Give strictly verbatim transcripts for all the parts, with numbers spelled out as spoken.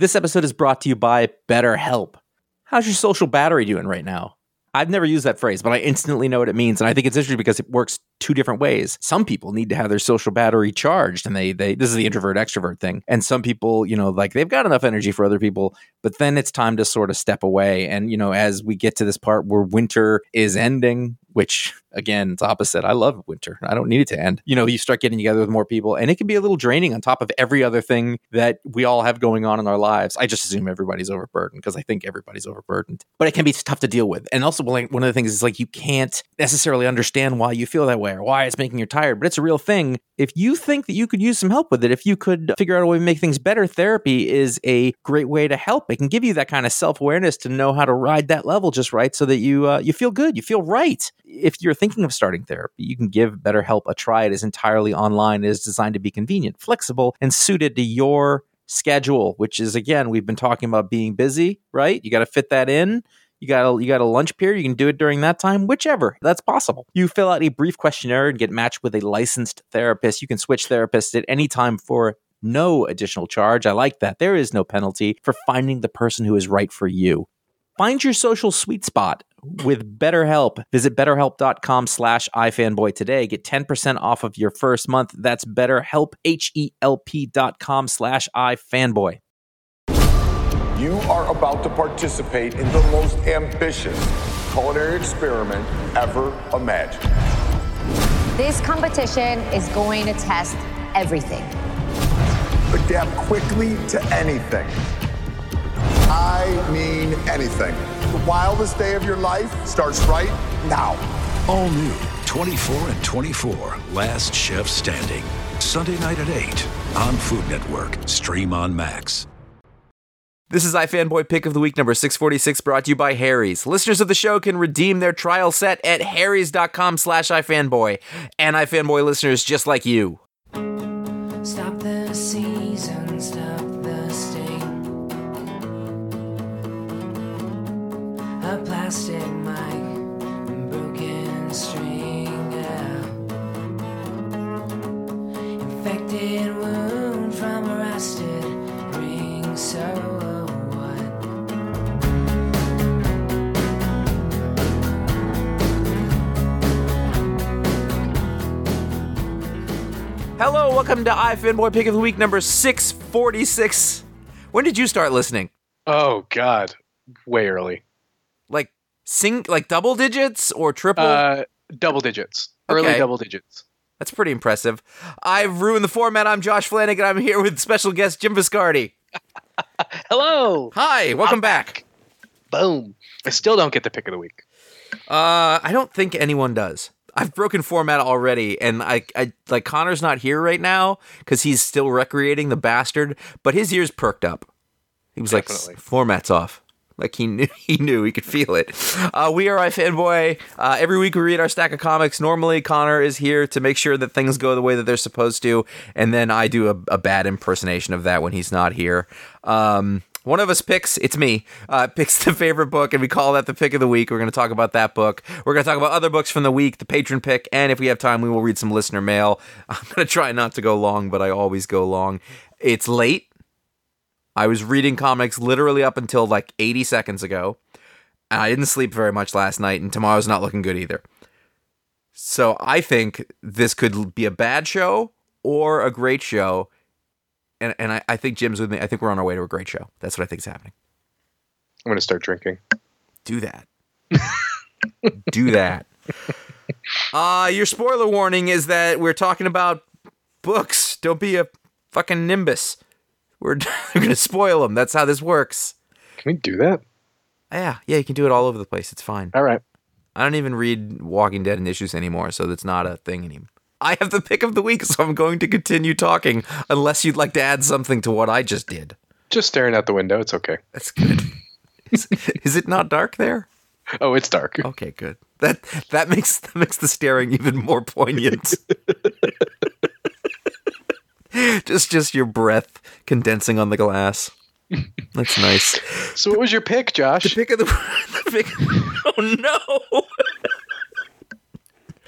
This episode is brought to you by BetterHelp. How's your social battery doing right now? I've never used that phrase, but I instantly know what it means. And I think it's interesting because it works two different ways. Some people need to have their social battery charged, and they, they, this is the introvert extrovert thing. And some people, you know, like they've got enough energy for other people, but then it's time to sort of step away. And, you know, as we get to this part where winter is ending, which again, it's opposite. I love winter. I don't need it to end. You know, you start getting together with more people, and it can be a little draining on top of every other thing that we all have going on in our lives. I just assume everybody's overburdened because I think everybody's overburdened, but it can be tough to deal with. And also, one of the things is like you can't necessarily understand why you feel that way or why it's making you tired, but it's a real thing. If you think that you could use some help with it, if you could figure out a way to make things better, therapy is a great way to help. It can give you that kind of self-awareness to know how to ride that level just right so that you uh, you feel good, you feel right. If you're thinking of starting therapy, you can give BetterHelp a try. It is entirely online. It is designed to be convenient, flexible, and suited to your schedule, which is, again, we've been talking about being busy, right? You got to fit that in. You got a, you got a lunch period. You can do it during that time, whichever. That's possible. You fill out a brief questionnaire and get matched with a licensed therapist. You can switch therapists at any time for no additional charge. I like that. There is no penalty for finding the person who is right for you. Find your social sweet spot with BetterHelp. Visit betterhelp.com slash ifanboy today. Get ten percent off of your first month. That's BetterHelp, H-E-L-P dot com slash ifanboy. You are about to participate in the most ambitious culinary experiment ever imagined. This competition is going to test everything. Adapt quickly to anything. I mean anything. The wildest day of your life starts right now. All new, twenty-four and twenty-four, Last Chef Standing. Sunday night at eight on Food Network. Stream on Max. This is iFanboy Pick of the Week number six forty-six, brought to you by Harry's. Listeners of the show can redeem their trial set at harrys.com slash iFanboy. And iFanboy listeners just like you. Stop the season, stop the sting. A plastic mic, broken string, yeah. Infected wound from a rusted ring, so hello, welcome to iFanboy Pick of the Week number six forty-six. When did you start listening? Oh, God. Way early. Like sing, like double digits or triple? Uh, double digits. Early Okay. double digits. That's pretty impressive. I've ruined the format. I'm Josh Flanagan. I'm here with special guest Jim Viscardi. Hello. Hi, welcome I'm back. Boom. I still don't get the pick of the week. Uh, I don't think anyone does. I've broken format already, and I, I like Connor's not here right now because he's still recreating, the bastard. But his ears perked up. He was Definitely. like, "Format's off." Like he knew, he knew, he could feel it. Uh, we are iFanboy. Uh, every week we read our stack of comics. Normally, Connor is here to make sure that things go the way that they're supposed to, and then I do a, a bad impersonation of that when he's not here. Um, One of us picks, it's me, uh, picks the favorite book, and we call that the pick of the week. We're going to talk about that book. We're going to talk about other books from the week, the patron pick, and if we have time, we will read some listener mail. I'm going to try not to go long, but I always go long. It's late. I was reading comics literally up until like eighty seconds ago, and I didn't sleep very much last night, and tomorrow's not looking good either. So I think this could be a bad show or a great show. And and I, I think Jim's with me. I think we're on our way to a great show. That's what I think is happening. I'm going to start drinking. Do that. Do that. Uh, your spoiler warning is that we're talking about books. Don't be a fucking nimbus. We're, we're going to spoil them. That's how this works. Can we do that? Yeah, yeah, you can do it all over the place. It's fine. All right. I don't even read Walking Dead in issues anymore, so that's not a thing anymore. I have the pick of the week, so I'm going to continue talking unless you'd like to add something to what I just did. Just staring out the window. It's okay. That's good. Is, is it not dark there? Oh, it's dark. Okay, good. That that makes that makes the staring even more poignant. just just your breath condensing on the glass. That's nice. So what was your pick, Josh? The pick of the, the pick. Oh no.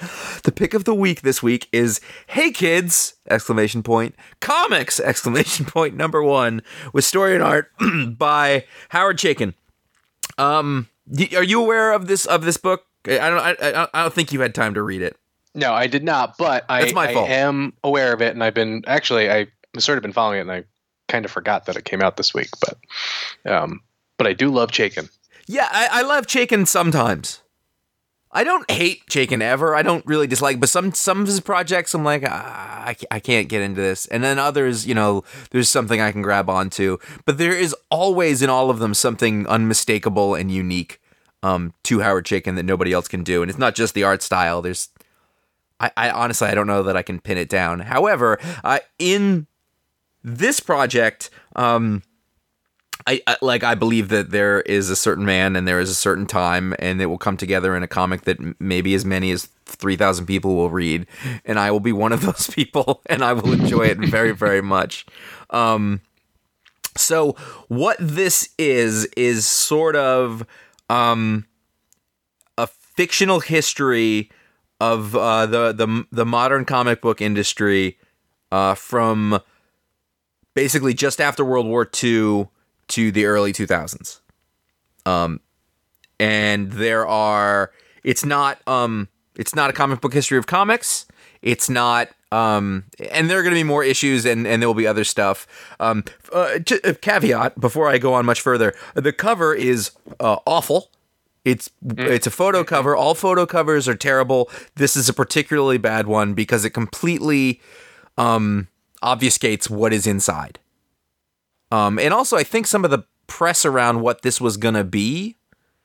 The pick of the week this week is Hey Kids! Exclamation point. Comics! Exclamation point number one with story and art by Howard Chaykin. Um, are you aware of this of this book? I don't. I, I don't think you had time to read it. No, I did not, but I, That's my I fault. am aware of it, and I've been actually I sort of been following it, and I kind of forgot that it came out this week. But, um, but I do love Chaykin. Yeah, I, I love Chaykin sometimes. I don't hate Chaykin ever. I don't really dislike, but some some of his projects, I'm like, ah, I, I can't get into this. And then others, you know, there's something I can grab onto. But there is always in all of them something unmistakable and unique um, to Howard Chaykin that nobody else can do. And it's not just the art style. There's, I, I honestly, I don't know that I can pin it down. However, uh, in this project, um, I, I like I believe that there is a certain man and there is a certain time, and it will come together in a comic that m- maybe as many as three thousand people will read, and I will be one of those people, and I will enjoy it very, very much. Um, so what this is is sort of um, a fictional history of uh, the the the modern comic book industry uh, from basically just after World War Two to the early two thousands. Um, and there are, it's not, um, it's not a comic book history of comics. It's not, um, and there are going to be more issues and, and there will be other stuff. Um, uh, j- a caveat before I go on much further, the cover is, uh, awful. It's, it's a photo cover. All photo covers are terrible. This is a particularly bad one because it completely, um, obfuscates what is inside. Um, and also, I think some of the press around what this was going to be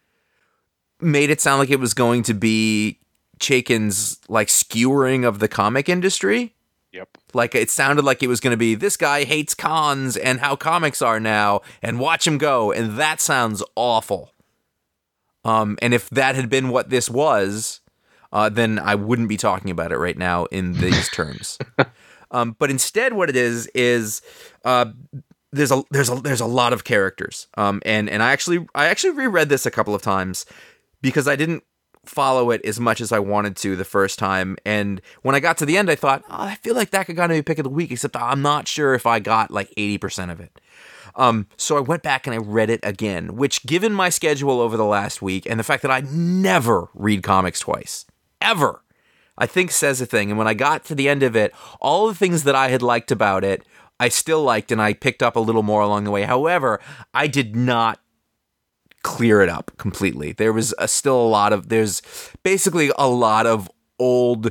made it sound like it was going to be Chaykin's, like, skewering of the comic industry. Yep. Like, it sounded like it was going to be, this guy hates cons and how comics are now, and watch him go. And that sounds awful. Um, and if that had been what this was, uh, then I wouldn't be talking about it right now in these terms. Um, but instead, what it is, is... Uh, There's a there's a there's a lot of characters, um, and and I actually I actually reread this a couple of times because I didn't follow it as much as I wanted to the first time, and when I got to the end, I thought, oh, I feel like that could kind of be pick of the week, except I'm not sure if I got like eighty percent of it. Um, so I went back and I read it again, which, given my schedule over the last week and the fact that I never read comics twice, ever, I think says a thing. And when I got to the end of it, all the things that I had liked about it, I still liked, and I picked up a little more along the way. However, I did not clear it up completely. There was a, still a lot of, there's basically a lot of old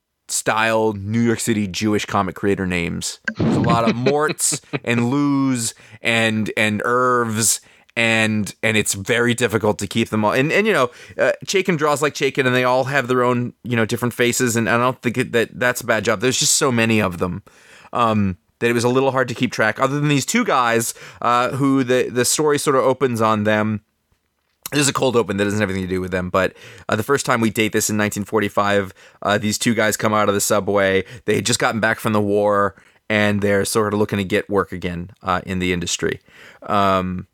style New York City Jewish comic creator names. There's a lot of Morts and Lou's and, and Irvs, and, and it's very difficult to keep them all. And, and you know, uh, Chaykin draws like Chaykin, and they all have their own, you know, different faces, and I don't think it, that that's a bad job. There's just so many of them. Um, that it was a little hard to keep track, other than these two guys uh, who the, the story sort of opens on them. There's a cold open that doesn't have anything to do with them, but uh, the first time we date this in nineteen forty-five, uh, these two guys come out of the subway. They had just gotten back from the war, and they're sort of looking to get work again uh, in the industry. Um,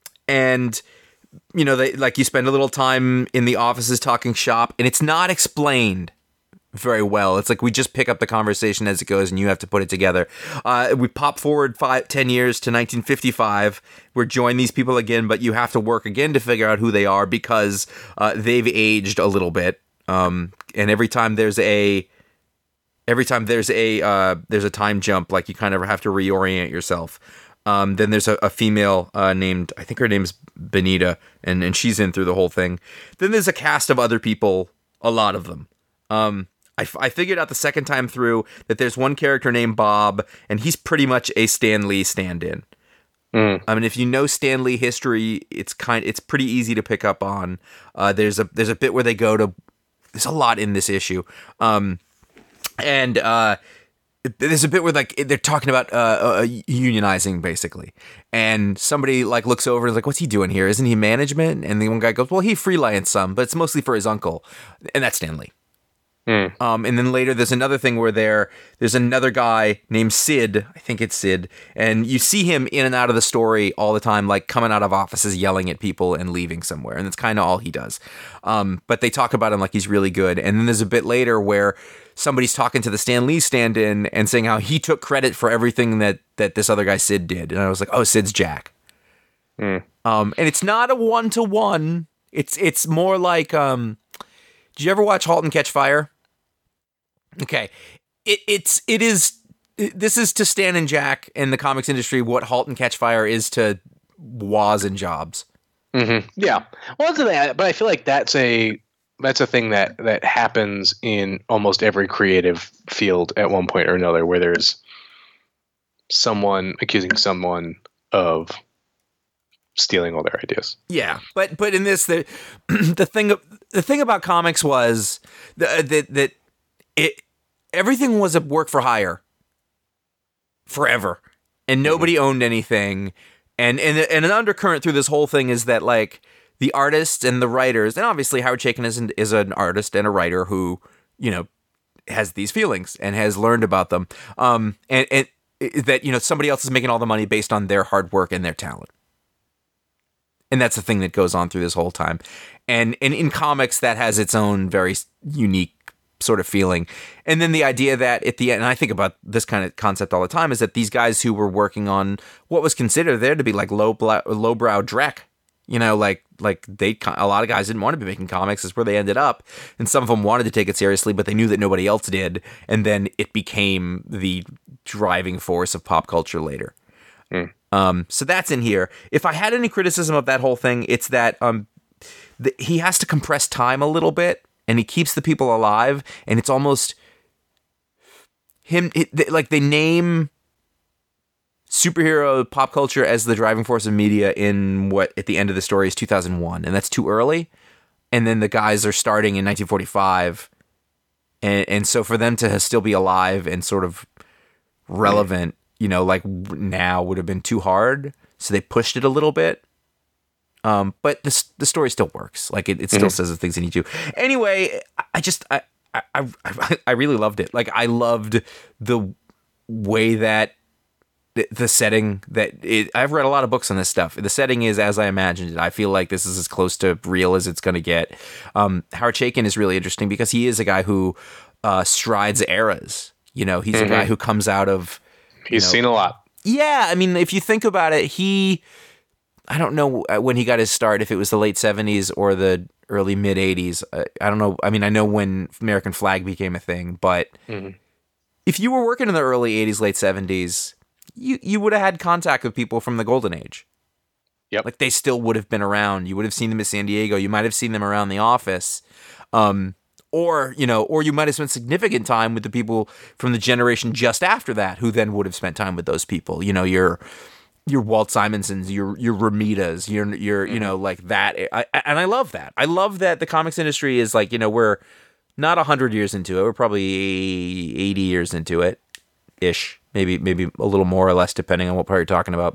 and, you know, they like you spend a little time in the offices talking shop, and it's not explained very well. It's like we just pick up the conversation as it goes, and you have to put it together. Uh, we pop forward five, ten years to nineteen fifty-five. We're joining these people again, but you have to work again to figure out who they are because uh, they've aged a little bit. Um, and every time there's a, every time there's a, uh, there's a time jump, like you kind of have to reorient yourself. Um, then there's a, a female uh, named, I think her name's Benita, and and she's in through the whole thing. Then there's a cast of other people, a lot of them. Um, I, f- I figured out the second time through that there's one character named Bob, and he's pretty much a Stan Lee stand-in. Mm. I mean, if you know Stan Lee history, it's kind, it's pretty easy to pick up on. Uh, there's a there's a bit where they go to. There's a lot in this issue, um, and uh, there's a bit where like they're talking about uh, uh, unionizing basically, and somebody like looks over and is like, "What's he doing here? Isn't he management?" And the one guy goes, "Well, he freelance some, but it's mostly for his uncle," and that's Stan Lee. Mm. Um, and then later there's another thing where there there's another guy named Sid, I think it's Sid, and you see him in and out of the story all the time, like coming out of offices yelling at people and leaving somewhere, and that's kind of all he does. Um, but they talk about him like he's really good. And then there's a bit later where somebody's talking to the Stan Lee stand-in and saying how he took credit for everything that that this other guy Sid did, and I was like, oh, Sid's Jack. Mm. Um, and it's not a one-to-one. It's it's more like, um, did you ever watch *Halt and Catch Fire*? Okay, it it's it is this is to Stan and Jack in the comics industry what *Halt and Catch Fire* is to Woz and Jobs. Mm-hmm. Yeah, well, that's the thing, but I feel like that's a that's a thing that that happens in almost every creative field at one point or another, where there's someone accusing someone of stealing all their ideas. Yeah, but but in this, the the thing the thing about comics was that that that it everything was a work for hire forever, and nobody mm-hmm. owned anything. And and and an undercurrent through this whole thing is that like the artists and the writers, and obviously Howard Chaykin is an, is an artist and a writer who, you know, has these feelings and has learned about them. Um, and and that, you know, somebody else is making all the money based on their hard work and their talent. And that's the thing that goes on through this whole time. And and in comics, that has its own very unique sort of feeling. And then the idea that at the end, and I think about this kind of concept all the time, is that these guys who were working on what was considered there to be like low lowbrow dreck, you know, like like they a lot of guys didn't want to be making comics. Is where they ended up, and some of them wanted to take it seriously, but they knew that nobody else did, and then it became the driving force of pop culture later. Mm. Um, so that's in here. If I had any criticism of that whole thing, it's that um, the, he has to compress time a little bit, and he keeps the people alive, and it's almost him. It, like they name superhero pop culture as the driving force of media in what at the end of the story is two thousand one, and that's too early. And then the guys are starting in nineteen forty-five, and and so for them to still be alive and sort of relevant, you know, like now would have been too hard. So they pushed it a little bit. Um, but the the story still works. Like it, it still mm-hmm. says the things you need to. Anyway, I just I, I I I really loved it. Like I loved the way that the, the setting that it, I've read a lot of books on this stuff. The setting is as I imagined it. I feel like this is as close to real as it's going to get. Um, Howard Chaykin is really interesting because he is a guy who uh, strides eras. You know, he's mm-hmm. a guy who comes out of. He's know, seen a lot. Yeah, I mean, if you think about it, he. I don't know when he got his start, if it was the late seventies or the early mid eighties. I don't know. I mean, I know when American Flag became a thing, but mm-hmm. if you were working in the early eighties, late seventies, you, you would have had contact with people from the Golden Age. Yep. Like they still would have been around. You would have seen them in San Diego. You might have seen them around the office. Um, or, you know, or you might have spent significant time with the people from the generation just after that, who then would have spent time with those people. You know, your your Walt Simonsons, your your Ramitas, your your you know like that. I, and I love that. I love that the comics industry is like, you know, we're not a hundred years into it. We're probably eighty years into it, ish. Maybe maybe a little more or less depending on what part you're talking about.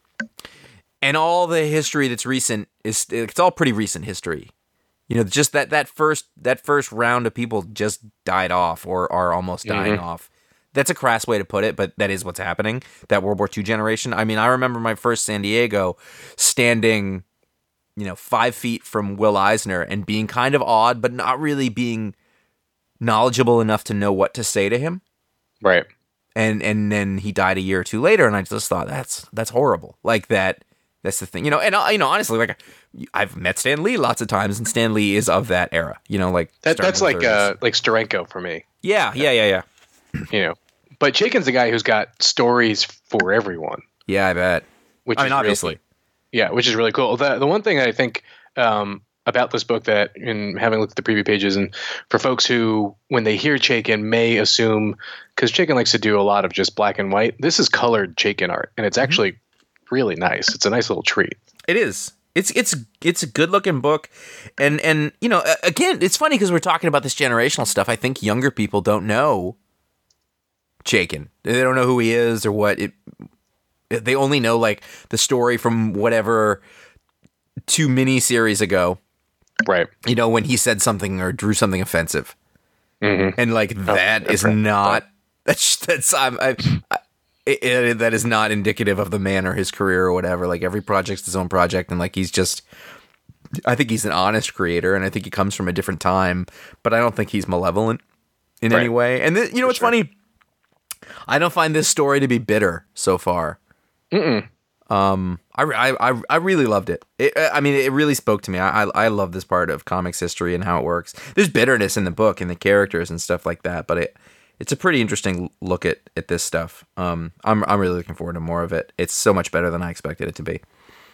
And all the history that's recent is it's all pretty recent history. You know, just that that first that first round of people just died off or are almost dying mm-hmm. off. That's a crass way to put it, but that is what's happening. That World War Two generation. I mean, I remember my first San Diego standing, you know, five feet from Will Eisner and being kind of awed, but not really being knowledgeable enough to know what to say to him. Right. And and then he died a year or two later, and I just thought that's that's horrible. Like that. That's the thing, you know. And you know, honestly, like I've met Stan Lee lots of times, and Stan Lee is of that era. You know, like that, that's like uh, like Steranko for me. Yeah, yeah, yeah, yeah. You know. But Chaykin's the guy who's got stories for everyone. Yeah, I bet. Which I mean, is obviously. Really, yeah, which is really cool. The the one thing I think um, about this book that, in having looked at the preview pages, and for folks who, when they hear Chaykin, may assume, because Chaykin likes to do a lot of just black and white, this is colored Chaykin art, and it's actually mm-hmm. really nice. It's a nice little treat. It is. It's it's it's a good looking book, and and you know, again, it's funny because we're talking about this generational stuff. I think younger people don't know Chaykin. They don't know who he is or what it. They only know like the story from whatever two mini series ago, right? You know, when he said something or drew something offensive. Mm-hmm. and like that is not that's that's I'm I, I it, it, that is not indicative of the man or his career or whatever. Like every project's his own project, and like he's just. I think he's an honest creator, and I think he comes from a different time, but I don't think he's malevolent in Right. any way. And th- you know For what's sure. funny? I don't find this story to be bitter so far. Mm-mm. Um, I, I, I, I really loved it. it. I mean, it really spoke to me. I, I, I love this part of comics history and how it works. There's bitterness in the book and the characters and stuff like that, but it, it's a pretty interesting look at, at this stuff. Um, I'm, I'm really looking forward to more of it. It's so much better than I expected it to be.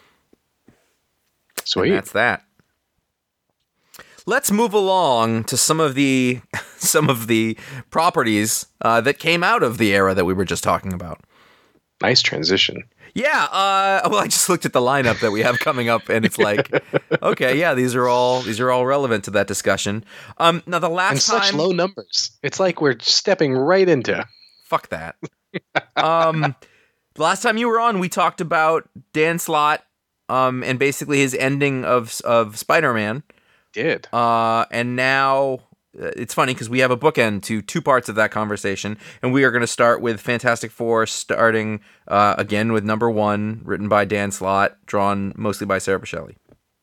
Sweet. And that's that. Let's move along to some of the some of the properties uh, that came out of the era that we were just talking about. Nice transition. Yeah, uh, well, I just looked at the lineup that we have coming up, and it's like, okay, yeah, these are all these are all relevant to that discussion. Um, now the last And time, such low numbers. It's like we're stepping right into. fuck that. um, the last time you were on, we talked about Dan Slott, um, and basically his ending of of Spider-Man. Did. Uh, and now uh, it's funny because we have a bookend to two parts of that conversation, and we are going to start with Fantastic Four, starting uh, again with number one, written by Dan Slott, drawn mostly by Sarah Pichelli.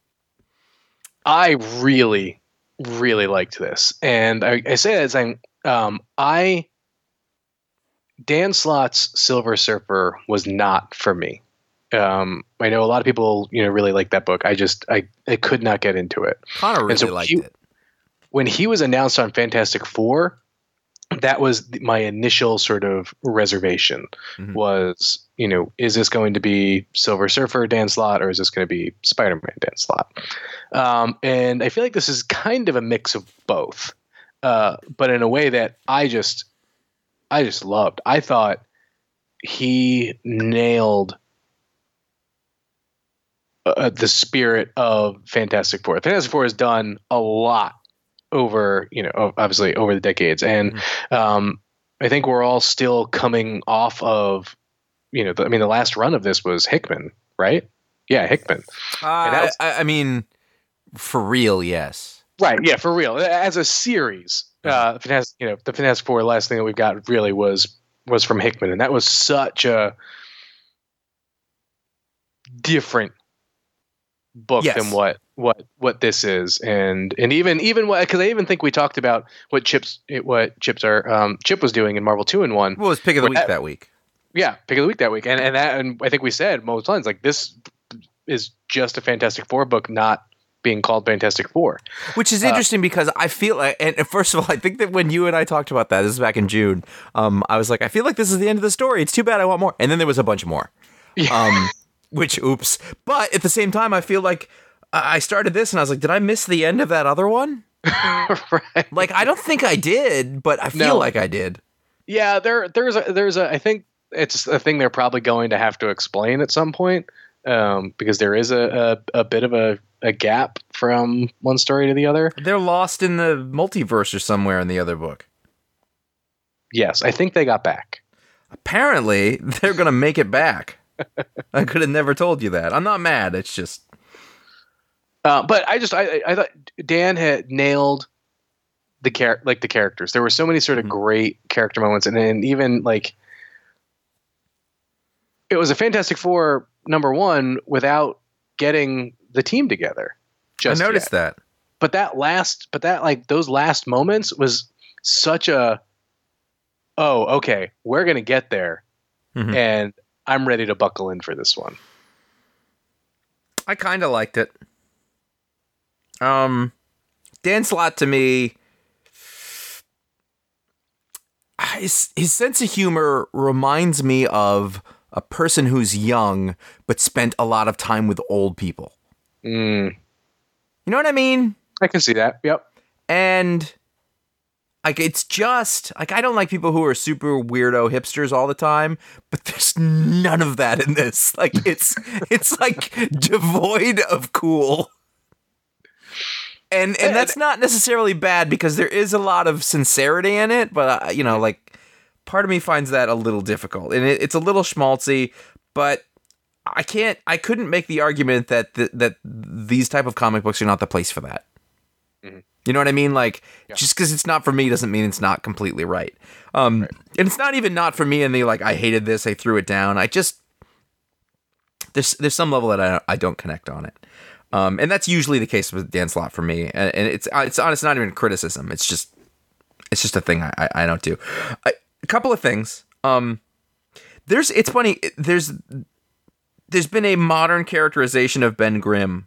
I really, really liked this, and I, I say that as I'm, um, I Dan Slott's Silver Surfer was not for me. Um, I know a lot of people, you know, really like that book. I just, I, I could not get into it. Connor really And so liked he- it. When he was announced on Fantastic Four, that was th- my initial sort of reservation. Mhm. Was, you know, is this going to be Silver Surfer Dan Slott, or is this going to be Spider-Man Dan Slott? Um, and I feel like this is kind of a mix of both, uh, but in a way that I just, I just loved. I thought he nailed uh, the spirit of Fantastic Four. Fantastic Four has done a lot over, you know, obviously over the decades. And um, I think we're all still coming off of, you know, the, I mean, the last run of this was Hickman, right? Yeah, Hickman. And that Uh, was- I, I mean, for real, yes. Right. Yeah, for real. As a series, uh, Fantastic, you know, the Fantastic Four, last thing that we've got really was was from Hickman, and that was such a different book Yes. than what what what this is, and and even even what, because I even think we talked about what Chips it, what Chips are um, Chip was doing in Marvel two in one. What was pick of the What week that- that week? Yeah, pick of the week that week, and and that, and I think we said most times like this is just a Fantastic Four book, not being called Fantastic Four. Which is interesting because I feel like, and first of all, I think that when you and I talked about that, this is back in June, um, I was like, I feel like this is the end of the story. It's too bad, I want more. And then there was a bunch more. Um, which, oops. But at the same time, I feel like I I started this and I was like, did I miss the end of that other one? Right. Like, I don't think I did, but I feel No. like I did. Yeah, there there's a there's a I think it's a thing they're probably going to have to explain at some point, um, because there is a, a, a bit of a, a gap from one story to the other. They're lost in the multiverse or somewhere in the other book. Yes, I think they got back. Apparently, they're going to make it back. I could have never told you that. I'm not mad. It's just, Uh, but I just I I- I thought Dan had nailed the char- like the characters. There were so many sort of great character moments, and and even like it was a Fantastic Four number one without getting the team together. Just I noticed yet. that. But that last, but that like those last moments was such a, oh, okay, we're gonna get there, Mhm. and I'm ready to buckle in for this one. I kind of liked it. Um, Dan Slott to me, his, his sense of humor reminds me of a person who's young but spent a lot of time with old people. Mm, You know what I mean? I can see that. Yep. And like it's just like I don't like people who are super weirdo hipsters all the time, but there's none of that in this. Like it's it's like devoid of cool. And and that's not necessarily bad because there is a lot of sincerity in it, but uh, you know, like part of me finds that a little difficult. And it, it's a little schmaltzy, but I can't I couldn't make the argument that th- that these type of comic books are not the place for that. Mhm. You know what I mean? Like, yeah. just because it's not for me doesn't mean it's not completely right. Um, right. And it's not even not for me in the, like, I hated this, I threw it down. I just, there's there's some level that I, I don't connect on it. Um, and that's usually the case with Dan Slott for me. And, and it's, it's honestly not even criticism. It's just, it's just a thing I, I, I don't do. I, a couple of things. Um, there's, it's funny, there's, there's been a modern characterization of Ben Grimm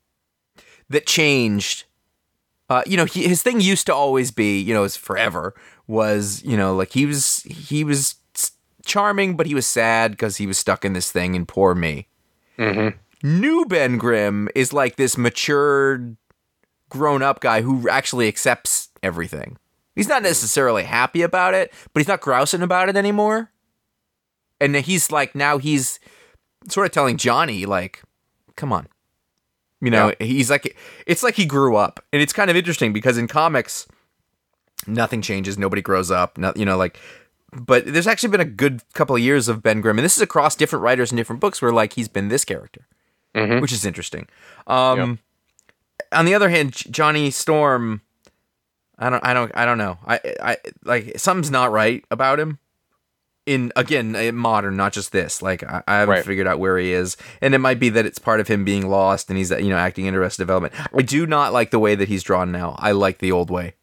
that changed. Uh, you know, he, his thing used to always be, you know, as forever was, you know, like he was, he was charming, but he was sad because he was stuck in this thing and poor me. Mm-hmm. New Ben Grimm is like this matured, grown up guy who actually accepts everything. He's not necessarily happy about it, but he's not grousing about it anymore. And he's like, now he's sort of telling Johnny, like, come on. You know, yeah. he's like, it's like he grew up. And it's kind of interesting because in comics, nothing changes. Nobody grows up. Not, you know, like, but there's actually been a good couple of years of Ben Grimm. And this is across different writers and different books where, like, he's been this character, mm-hmm. which is interesting. Um, yep. On the other hand, Johnny Storm, I don't, I don't, I don't know. I, I, like, something's not right about him. In again, modern, not just this. Like I, I haven't right. figured out where he is, and it might be that it's part of him being lost, and he's you know acting in Arrested Development. I do not like the way that he's drawn now. I like the old way.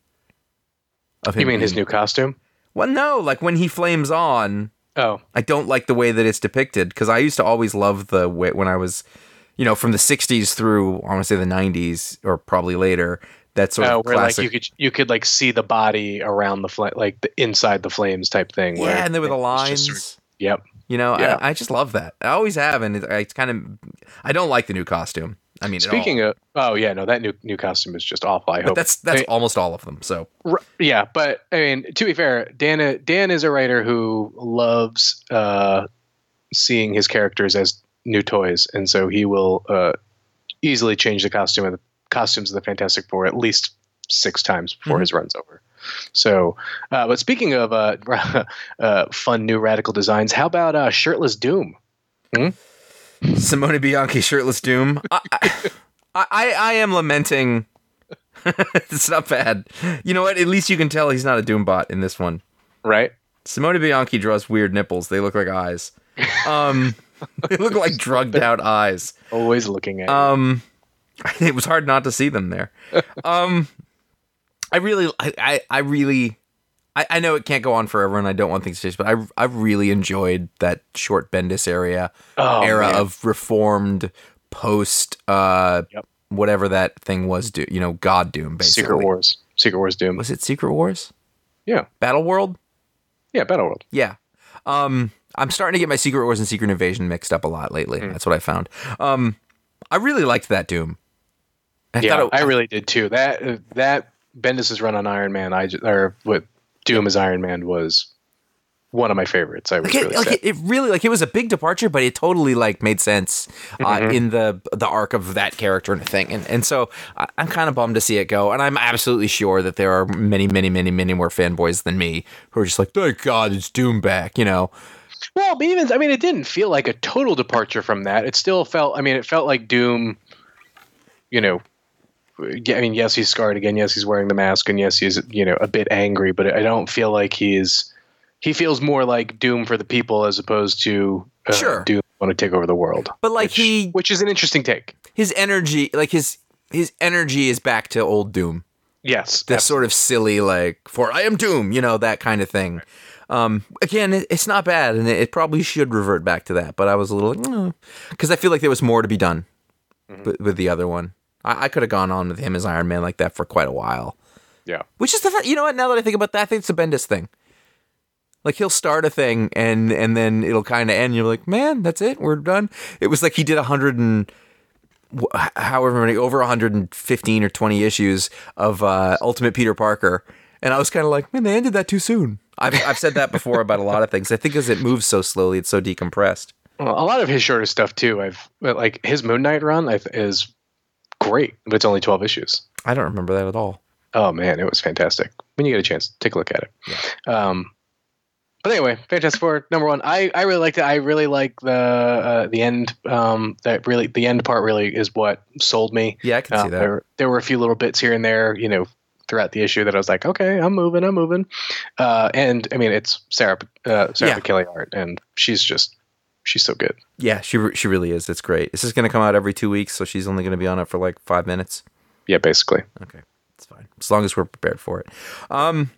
Of him you mean being, his new costume? Well, no, like when he flames on. Oh, I don't like the way that it's depicted because I used to always love the way when I was, you know, from the sixties through I want to say the nineties or probably later. That sort oh, of where classic. like you could you could like see the body around the flame, like the inside the flames type thing. Yeah, where and there were the lines. Just, yep. You know, yeah. I, I just love that. I always have, and it, it's kind of. I don't like the new costume. I mean, speaking of, oh yeah, no, that new new costume is just awful. I but hope that's that's I mean, almost all of them. So r- yeah, but I mean, to be fair, Dan Dan is a writer who loves uh, seeing his characters as new toys, and so he will uh, easily change the costume of the costumes of the Fantastic Four at least six times before mm-hmm. his run's over. So, uh, but speaking of uh, uh, fun new radical designs, how about uh, Shirtless Doom? Hmm? Simone Bianchi, Shirtless Doom. I, I, I, I am lamenting. It's not bad. You know what? At least you can tell he's not a Doombot in this one. Right? Simone Bianchi draws weird nipples. They look like eyes. Um, they look like drugged out eyes. Always looking at um, you. It was hard not to see them there. Um, I really, I, I, I really, I, I know it can't go on forever, and I don't want things to change, but I, I really enjoyed that short Bendis area oh, era man. of reformed post, uh, yep. whatever that thing was. Do you know God Doom? Basically, Secret Wars. Secret Wars Doom. Was it Secret Wars? Yeah. Battle World. Yeah, Battle World. Yeah. Um, I'm starting to get my Secret Wars and Secret Invasion mixed up a lot lately. Mm. That's what I found. Um, I really liked that Doom. I yeah, it, I really did too. That uh, that. Bendis' run on Iron Man, I just, or what Doom as Iron Man was one of my favorites. I was like really it, like it, it really like it was a big departure, but it totally like made sense uh, mm-hmm. in the the arc of that character and thing. And and so I, I'm kind of bummed to see it go. And I'm absolutely sure that there are many, many, many, many more fanboys than me who are just like, thank God it's Doom back, you know. Well, but even I mean, it didn't feel like a total departure from that. It still felt. I mean, it felt like Doom. You know. I mean, yes, he's scarred again. Yes, he's wearing the mask, and yes, he's you know a bit angry. But I don't feel like he's he feels more like Doom for the people as opposed to uh, sure. Doom want to take over the world. But like which, he, which is an interesting take. His energy, like his his energy, is back to old Doom. Yes, this sort of silly like for I am Doom, you know that kind of thing. Right. Um, again, it, it's not bad, and it, it probably should revert back to that. But I was a little like, because oh. I feel like there was more to be done mm-hmm. with, with the other one. I, I could have gone on with him as Iron Man like that for quite a while. Yeah. Which is the th- you know what? Now that I think about that, I think it's a Bendis thing. Like he'll start a thing and and then it'll kind of end. You're like, man, that's it. We're done. It was like he did a hundred and however many, over one hundred fifteen or twenty issues of uh, Ultimate Peter Parker, and I was kind of like, man, they ended that too soon. I've I've said that before about a lot of things. I think as it moves so slowly, it's so decompressed. Well, a lot of his shorter stuff too. I've like his Moon Knight run is great, but it's only twelve issues. I don't remember that at all. Oh man, it was fantastic. When you get a chance, take a look at it. Yeah. Um, but anyway, Fantastic Four number one. I, I really liked it. I really like the uh, the end. Um, that really the end part really is what sold me. Yeah, I can uh, see that. There, there were a few little bits here and there, you know, throughout the issue that I was like, okay, I'm moving, I'm moving. Uh, and I mean, it's Sarah uh, Sarah Yeah. Pichelli art, and she's just she's so good. Yeah, she re- she really is. It's great. This is going to come out every two weeks, so she's only going to be on it for like five minutes. Yeah, basically. Okay, it's fine as long as we're prepared for it. Um,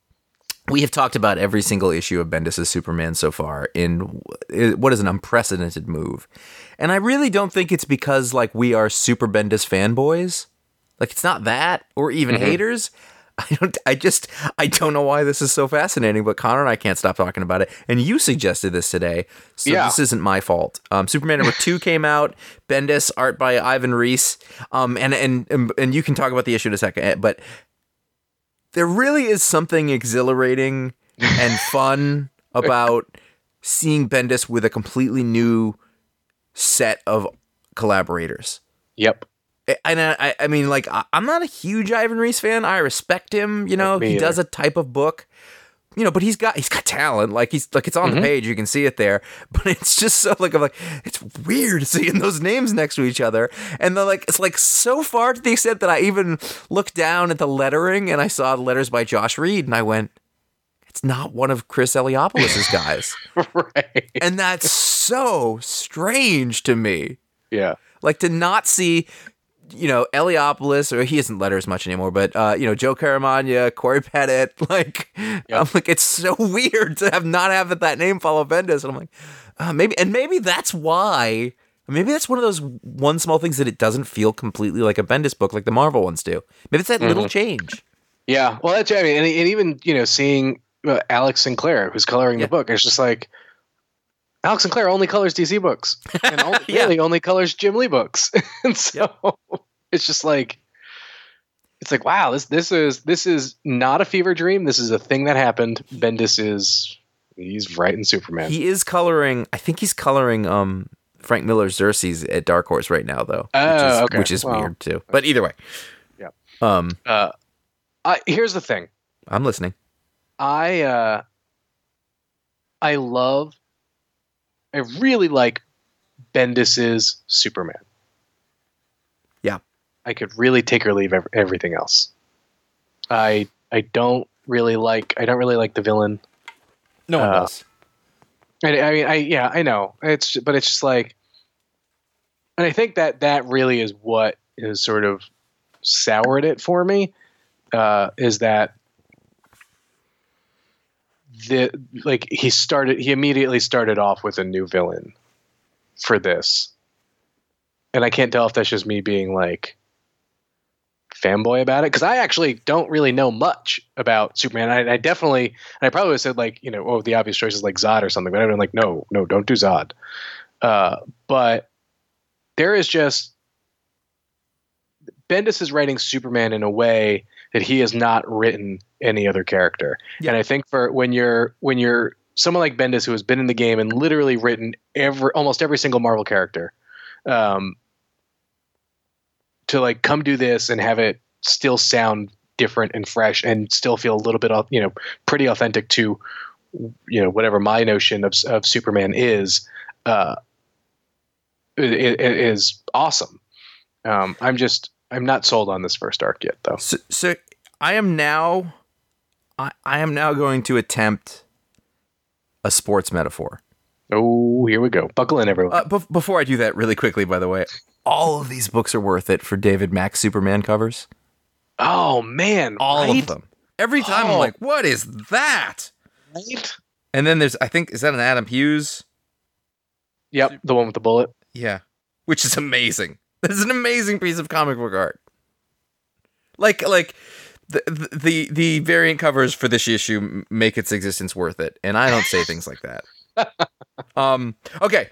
we have talked about every single issue of Bendis' Superman so far in what is an unprecedented move, and I really don't think it's because like we are super Bendis fanboys. Like it's not that, or even Mm-hmm. haters. I don't. I just. I don't know why this is so fascinating, but Connor and I can't stop talking about it. And you suggested this today, so Yeah. this isn't my fault. Um, Superman number two came out. Bendis art by Ivan Reis. Um, and and and and you can talk about the issue in a second, but there really is something exhilarating and fun about seeing Bendis with a completely new set of collaborators. Yep. And I, I mean, like, I- I'm not a huge Ivan Reis fan. I respect him. You know, Me he either. does a type of book. You know, but he's got he's got talent. Like he's like it's on Mm-hmm. the page. You can see it there. But it's just so like I'm like it's weird seeing those names next to each other. And they're like it's like so far to the extent that I even looked down at the lettering and I saw the letters by Josh Reed and I went, it's not one of Chris Eliopoulos' guys. Right. And that's so strange to me. Yeah. Like to not see, you know, Eliopoulos, or he isn't letters much anymore, but, uh, you know, Joe Caramagna, Corey Pettit, like, I'm like, it's so weird to have not have that name follow Bendis. And I'm like, uh, maybe, and maybe that's why, maybe that's one of those one small things that it doesn't feel completely like a Bendis book like the Marvel ones do. Maybe it's that little change. Yeah. Well, that's, I mean, and, and even, you know, seeing uh, Alex Sinclair, who's coloring Yeah. the book, it's just like, Alex Sinclair only colors D C books and only, Yeah. really only colors Jim Lee books. And so it's just like, it's like, wow, this, this is, this is not a fever dream. This is a thing that happened. Bendis is, he's writing Superman. He is coloring, I think he's coloring, um, Frank Miller's Xerxes at Dark Horse right now, though. Oh, which is, okay. which is Well, weird too. But either way. Yeah. Um, uh, I, here's the thing. I'm listening. I, uh, I love, I really like Bendis's Superman. Yeah. I could really take or leave ev- everything else. I I don't really like I don't really like the villain. No one Uh, does. I, I mean I yeah I know it's but it's just like, and I think that that really is what is sort of soured it for me. Uh, is that the like he started he immediately started off with a new villain for this, and I can't tell if that's just me being like fanboy about it, because I actually don't really know much about Superman. I, I definitely, and I probably would have said like, you know, oh, the obvious choice is like Zod or something, but I've been like, no, no, don't do Zod. Uh, but there is just, Bendis is writing Superman in a way that he has not written any other character. Yeah. And I think for when you're when you're someone like Bendis who has been in the game and literally written every almost every single Marvel character, um, to like come do this and have it still sound different and fresh and still feel a little bit, you know, pretty authentic to, you know, whatever my notion of of Superman is, uh, it, it is awesome. Um, I'm just. I'm not sold on this first arc yet, though. So, so I am now, I, I am now going to attempt a sports metaphor. Oh, here we go. Buckle in, everyone. Uh, bef- before I do that, really quickly, by the way, all of these books are worth it for David Mack's Superman covers. oh man, All right? of them. Every time I'm Oh. like, what is that? Right? And then there's, I think, is that an Adam Hughes? Yep, the one with the bullet. Yeah, which is amazing. This is an amazing piece of comic book art. Like, like the the the variant covers for this issue m- make its existence worth it, and I don't say things like that. Um. Okay.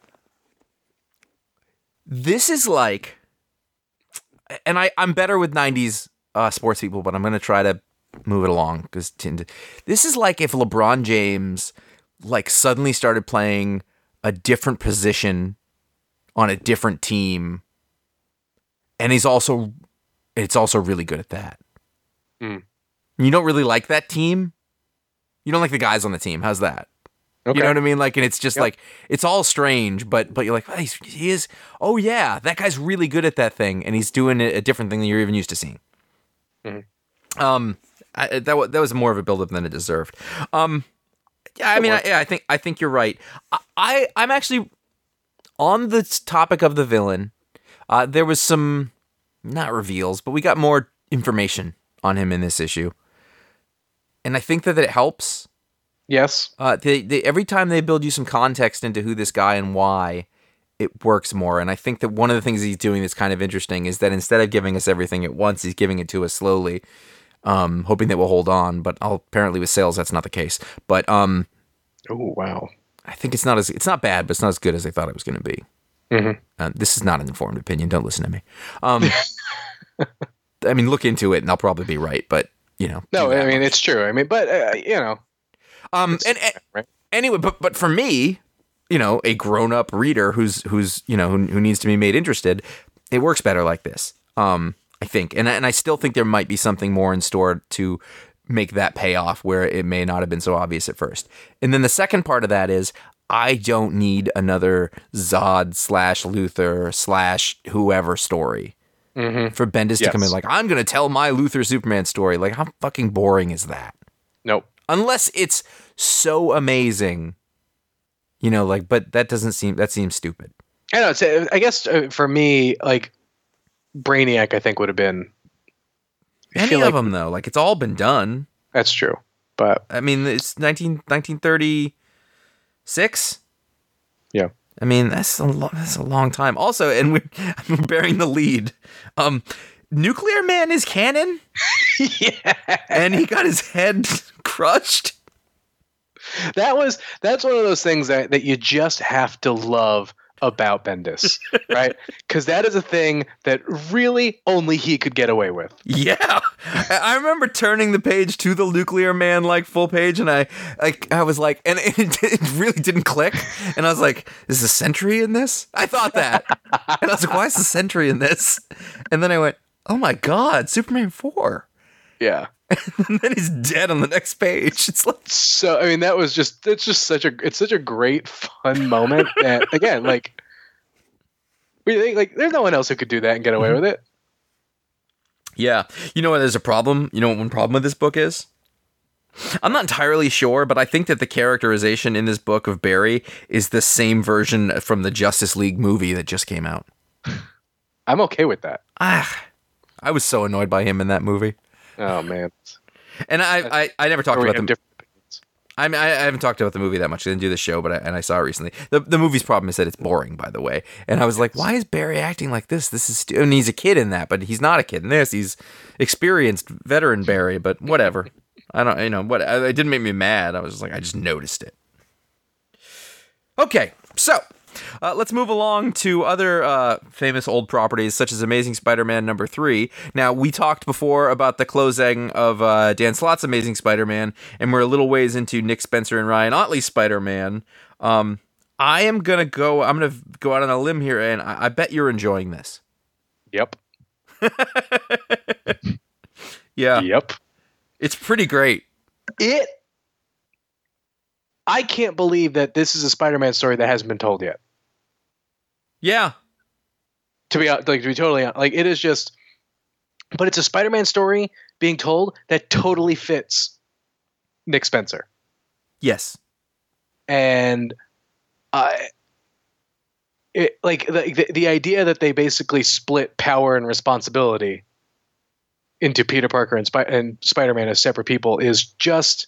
This is like, and I I'm better with nineties uh, sports people, but I'm gonna try to move it along because this is like if LeBron James like suddenly started playing a different position on a different team. And he's also, it's also really good at that. Mm. You don't really like that team. You don't like the guys on the team. How's that? Okay. You know what I mean? Like, and it's just Yep. like, it's all strange, but, but you're like, oh, he's, he is, oh yeah, that guy's really good at that thing. And he's doing a, a different thing than you're even used to seeing. Mhm. Um, I, that was that was more of a buildup than it deserved. Um, yeah, I mean, I, yeah, I think I think you're right. I, I I'm actually on the topic of the villain. Uh, there was some not reveals, but we got more information on him in this issue, and I think that it helps. Yes. Uh, they, they every time they build you some context into who this guy and why, it works more. And I think that one of the things he's doing that's kind of interesting is that instead of giving us everything at once, he's giving it to us slowly, um, hoping that we'll hold on. But I'll, apparently with sales, that's not the case. But um, oh wow, I think it's not as it's not bad, but it's not as good as I thought it was going to be. Mm-hmm. Uh, this is not an informed opinion. Don't listen to me. Um, I mean, look into it, and I'll probably be right. But you know, no, do I that mean much. it's true. I mean, but uh, you know, um, it's- and, and right? anyway, but but for me, you know, a grown-up reader who's who's you know who, who needs to be made interested, it works better like this. Um, I think, and and I still think there might be something more in store to make that pay off where it may not have been so obvious at first. And then the second part of that is I don't need another Zod slash Luthor slash whoever story Mm-hmm. for Bendis to come in Yes. like, I'm going to tell my Luthor Superman story. Like, how fucking boring is that? Nope. Unless it's so amazing, you know, like, but that doesn't seem, that seems stupid. I know. It's, uh, I guess uh, for me, like Brainiac, I think would have been. I Any feel of like them, though, like, it's all been done. that's true, but I mean, it's nineteen, nineteen thirty-six. yeah. I mean, that's a, lo- that's a long time. Also, and we're, we're bearing the lead. Um, Nuclear Man is canon, yeah. and he got his head crushed. That was that's one of those things that, that you just have to love about Bendis, right? Because that is a thing that really only he could get away with. Yeah, I I remember turning the page to the Nuclear Man like full page, and I like I was like, and it, it really didn't click, and I was like, "Is the Sentry in this?" I thought that, and I was like, "Why is the Sentry in this?" And then I went, "Oh my god, Superman four!" Yeah. And then he's dead on the next page. It's like, So I mean, that was just it's just such a it's such a great fun moment that again, like we think like there's no one else who could do that and get away with it. yeah, you know what? There's a problem. You know what one problem with this book is? I'm not entirely sure, but I think that the characterization in this book of Barry is the same version from the Justice League movie that just came out. I'm okay with that. Ah, I was so annoyed by him in that movie. Oh man. And I, I, I never talked Or we about have the. different opinions. I mean, I, I haven't talked about the movie that much. I didn't do the show, but I, and I saw it recently. The the movie's problem is that it's boring, by the way. And I was like, why is Barry acting like this? This is. Stu-. And he's a kid in that, but he's not a kid in this. He's experienced veteran Barry, but whatever. I don't. You know what? It didn't make me mad. I was just like, I just noticed it. Okay, so. Uh, let's move along to other uh, famous old properties, such as Amazing Spider-Man number three. Now, we talked before about the closing of uh, Dan Slott's Amazing Spider-Man, and we're a little ways into Nick Spencer and Ryan Ottley's Spider-Man. Um, I am gonna go. I'm gonna go out on a limb here, and I, I bet you're enjoying this. Yep. Yeah, Yep. it's pretty great. It I can't believe that this is a Spider-Man story that hasn't been told yet. Yeah, To be like to be totally honest, like it is just but it's a Spider-Man story being told that totally fits Nick Spencer. yes, And I it like the, the the idea that they basically split power and responsibility into Peter Parker and, Sp- and Spider-Man as separate people is just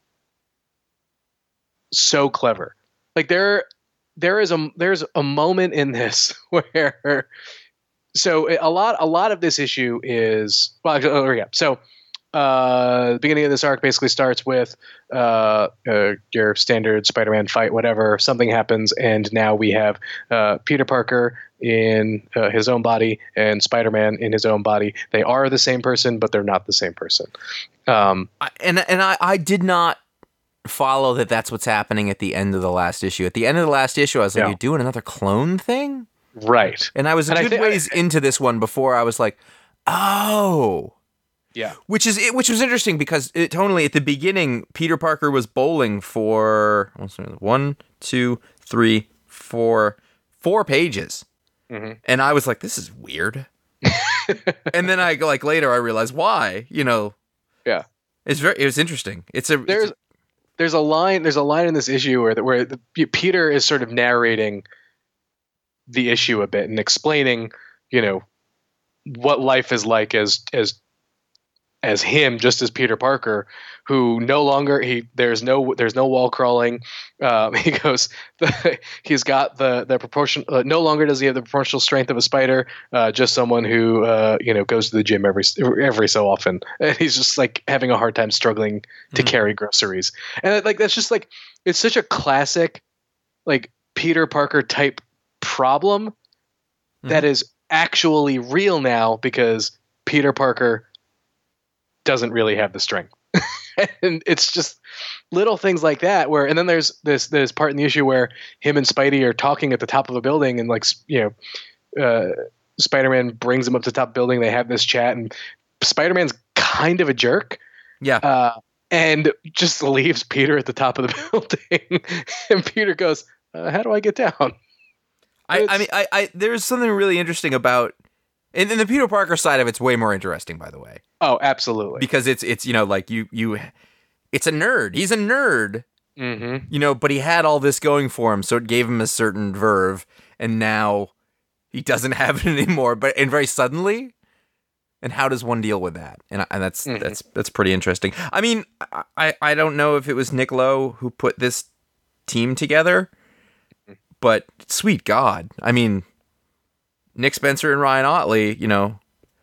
so clever. Like there there is a there's a moment in this where so a lot a lot of this issue is well actually, oh, yeah. So uh the beginning of this arc basically starts with uh, uh your standard Spider-Man fight, whatever. Something happens, and now we have uh Peter Parker in uh, his own body and Spider-Man in his own body. They are the same person, but they're not the same person. Um I, and and I, I did not follow that. That's what's happening at the end of the last issue. At the end of the last issue, I was like, Yeah. "You're doing another clone thing." right. And I was a And I good thi- ways into this one before I was like, "Oh." Yeah. Which is it, which was interesting because it, tonally at the beginning, Peter Parker was bowling for one, two, three, four, four pages, Mhm. and I was like, "This is weird." And then I like later I realized why. You know, Yeah. It's very. It was interesting. It's a. There's it's a, there's a line there's a line in this issue where where the, Peter is sort of narrating the issue a bit and explaining, you know, what life is like as as as him, just as Peter Parker, who no longer he there's no there's no wall crawling. Um, he goes, the, he's got the the proportion. Uh, no longer does he have the proportional strength of a spider. Uh, just someone who uh, you know goes to the gym every every so often. And he's just like having a hard time struggling to mm-hmm. carry groceries. And like that's just like it's such a classic, like Peter Parker type problem mm-hmm. that is actually real now because Peter Parker doesn't really have the strength. And it's just little things like that where, and then there's this, this part in the issue where him and Spidey are talking at the top of a building and like, you know, uh, Spider-Man brings him up to the top building. They have this chat and Spider-Man's kind of a jerk. Yeah. Uh, and just leaves Peter at the top of the building. And Peter goes, uh, how do I get down? I, I mean, I, I, there's something really interesting about, and, and the Peter Parker side of it's way more interesting, by the way. Oh, absolutely. Because it's, it's, you know, like you, you, it's a nerd. He's a nerd, mm-hmm. you know, but he had all this going for him. So it gave him a certain verve and now he doesn't have it anymore, but, and very suddenly. And how does one deal with that? And, and that's, mm-hmm. that's, that's pretty interesting. I mean, I, I don't know if it was Nick Lowe who put this team together, but sweet God. I mean, Nick Spencer and Ryan Ottley, you know,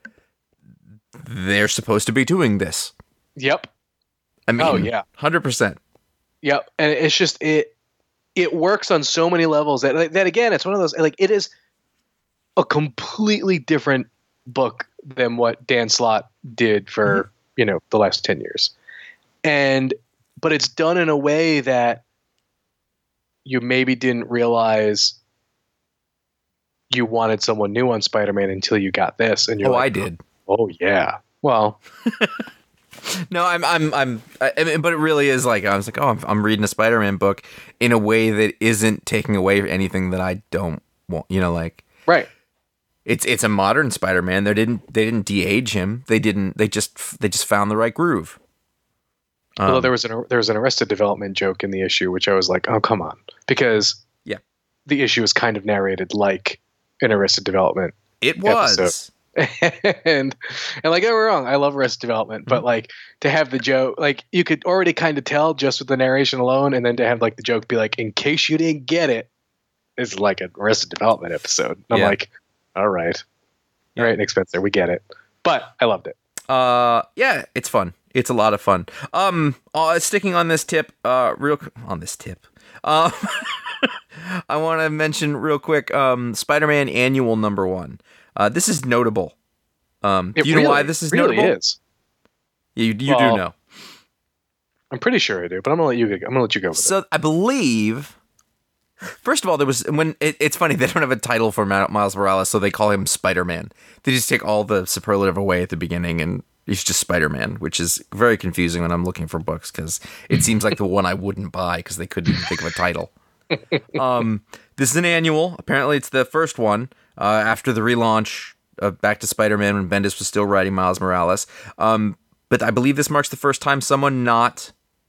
they're supposed to be doing this. Yep. I mean, oh, yeah. one hundred percent. Yep. And it's just, it it works on so many levels that, like, that again, it's one of those, like, it is a completely different book than what Dan Slott did for, mm-hmm. you know, the last ten years. And, but it's done in a way that you maybe didn't realize you wanted someone new on Spider-Man until you got this. And you're oh, like, I did. Oh yeah. Well, no, I'm, I'm, I'm, I mean, but it really is like, I was like, oh, I'm, I'm reading a Spider-Man book in a way that isn't taking away anything that I don't want, you know, like, right. It's, it's a modern Spider-Man. They didn't, they didn't de-age him. They didn't, they just, they just found the right groove. Um, Although there was an, there was an Arrested Development joke in the issue, which I was like, oh, come on. Because yeah, the issue is kind of narrated like an Arrested Development. It was. Episode. and and like, don't get me wrong, I love Arrested Development, but like to have the joke, like you could already kind of tell just with the narration alone, and then to have like the joke be like, in case you didn't get it, it's like an Arrested Development episode. And I'm yeah. like, all right, yeah. all right, Nick Spencer, we get it. But I loved it. Uh, yeah, it's fun. It's a lot of fun. Um, uh, sticking on this tip, uh, real on this tip, uh, I want to mention real quick, um, Spider-Man Annual Number One. Uh, this is notable. Um, it do you really, know why this is really notable? Is. Yeah, you you well, do know. I'm pretty sure I do, but I'm gonna let you. I'm gonna let you go with so it. I believe. First of all, there was when it, it's funny they don't have a title for Miles Morales, so they call him Spider-Man. They just take all the superlative away at the beginning, and he's just Spider-Man, which is very confusing when I'm looking for books because it seems like the one I wouldn't buy because they couldn't even think of a title. Um, this is an annual. Apparently, it's the first one. Uh, after the relaunch of Back to Spider-Man when Bendis was still writing Miles Morales. Um, but I believe this marks the first time someone not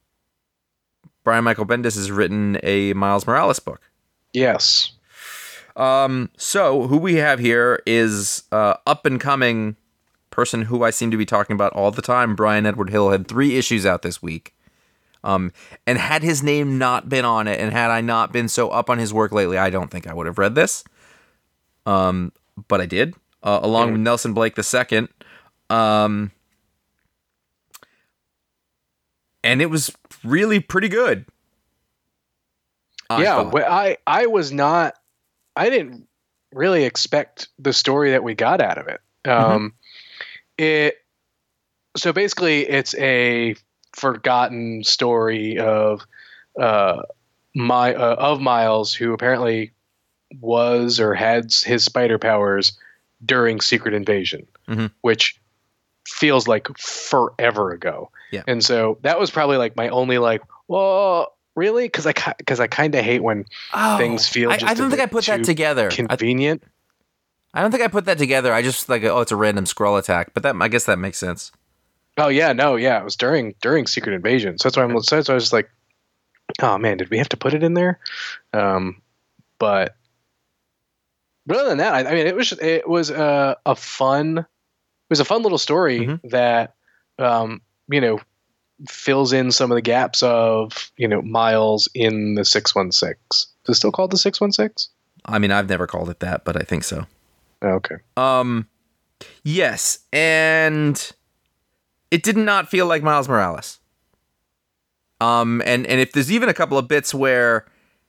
Brian Michael Bendis has written a Miles Morales book. Yes. Um, so who we have here is uh, up-and-coming person who I seem to be talking about all the time. Brian Edward Hill had three issues out this week. Um, and had his name not been on it, and had I not been so up on his work lately, I don't think I would have read this. Um, but I did, uh, along mm. with Nelson Blake the second. Um, and it was really pretty good. I yeah, well, I, I was not, I didn't really expect the story that we got out of it. Um, mm-hmm. it, so basically it's a forgotten story of, uh, my, uh, of Miles, who apparently was or had his spider powers during Secret Invasion, mm-hmm. which feels like forever ago. Yeah. And so that was probably like my only like, well, really? Cause I, cause I kind of hate when oh, things feel I, just I don't think I put that together. Convenient. I, I don't think I put that together. I just like, oh, it's a random scroll attack, but that, I guess that makes sense. Oh yeah, no, yeah, it was during during Secret Invasion. So that's why I'm so that's why I was just like, oh man, did we have to put it in there? Um, but, but other than that, I, I mean, it was it was a, a fun, it was a fun little story Mm-hmm. that, um, you know, fills in some of the gaps of you know Miles in the six one six. Is it still called the six one six? I mean, I've never called it that, but I think so. Oh, okay. Um, yes, and it did not feel like Miles Morales. Um, and, and if there's even a couple of bits where,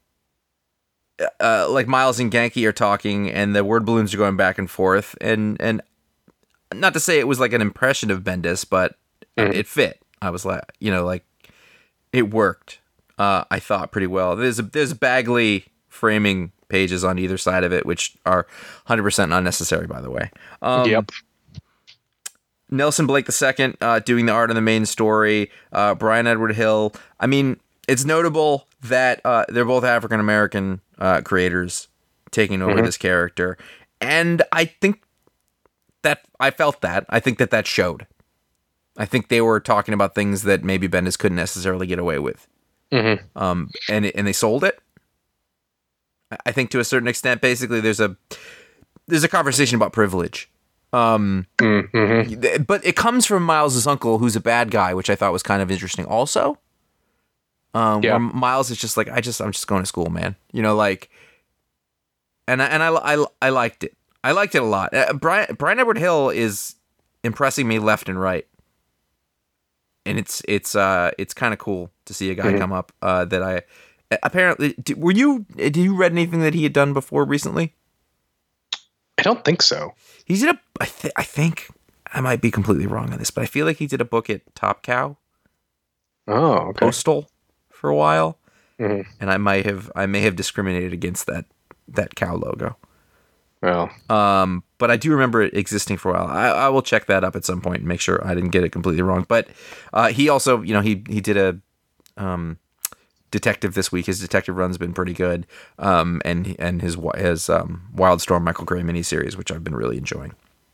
uh, like Miles and Genki are talking, and the word balloons are going back and forth, and and not to say it was like an impression of Bendis, but Mhm. it fit. I was like, you know, like it worked. Uh, I thought pretty well. There's a, there's Bagley framing pages on either side of it, which are one hundred percent unnecessary, by the way. Um, Yep. Nelson Blake the second uh, doing the art on the main story. Uh, Brian Edward Hill. I mean, it's notable that uh, they're both African American uh, creators taking over Mhm. this character, and I think that I felt that. I think that that showed. I think they were talking about things that maybe Bendis couldn't necessarily get away with, Mm-hmm. um, and it, and they sold it. I think to a certain extent, basically, there's a there's a conversation about privilege. Um, Mm-hmm. th- but it comes from Miles's uncle, who's a bad guy, which I thought was kind of interesting. Also, um, Yeah. where Miles is just like, I just, I'm just going to school, man. You know, like, and I, and I, I, I liked it. I liked it a lot. Uh, Brian Brian Edward Hill is impressing me left and right, and it's it's uh it's kind of cool to see a guy Mhm. come up uh, that I apparently did, were you did you read anything that he had done before recently? I don't think so. He did a. I, th- I think I might be completely wrong on this, but I feel like he did a book at Top Cow Oh, okay. Postal for a while, Mhm. and I might have I may have discriminated against that that cow logo. Well, Um, but I do remember it existing for a while. I, I will check that up at some point and make sure I didn't get it completely wrong. But uh, he also, you know, he he did a um, detective this week. His detective run's been pretty good, um, and and his wi- his um, Wildstorm Michael Gray miniseries, which I've been really enjoying.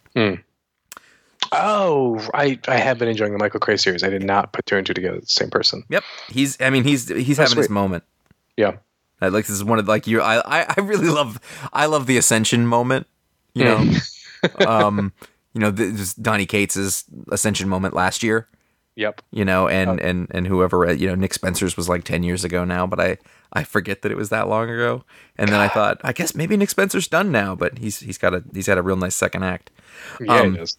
oh, I I have been enjoying the Michael Cray series. I did not put two and two together. It's the same person. Yep, he's. I mean, he's he's Oh, having his sweet. moment. Yeah. I like this is one of like you. I, I I really love. I love the Ascension moment. You know, um, you know, this is Donny Cates's Ascension moment last year. Yep. You know, and Oh. and and whoever you know, Nick Spencer's was like ten years ago now, but I I forget that it was that long ago. And then I thought, I guess maybe Nick Spencer's done now, but he's he's got a he's had a real nice second act. Yeah, Um, it is.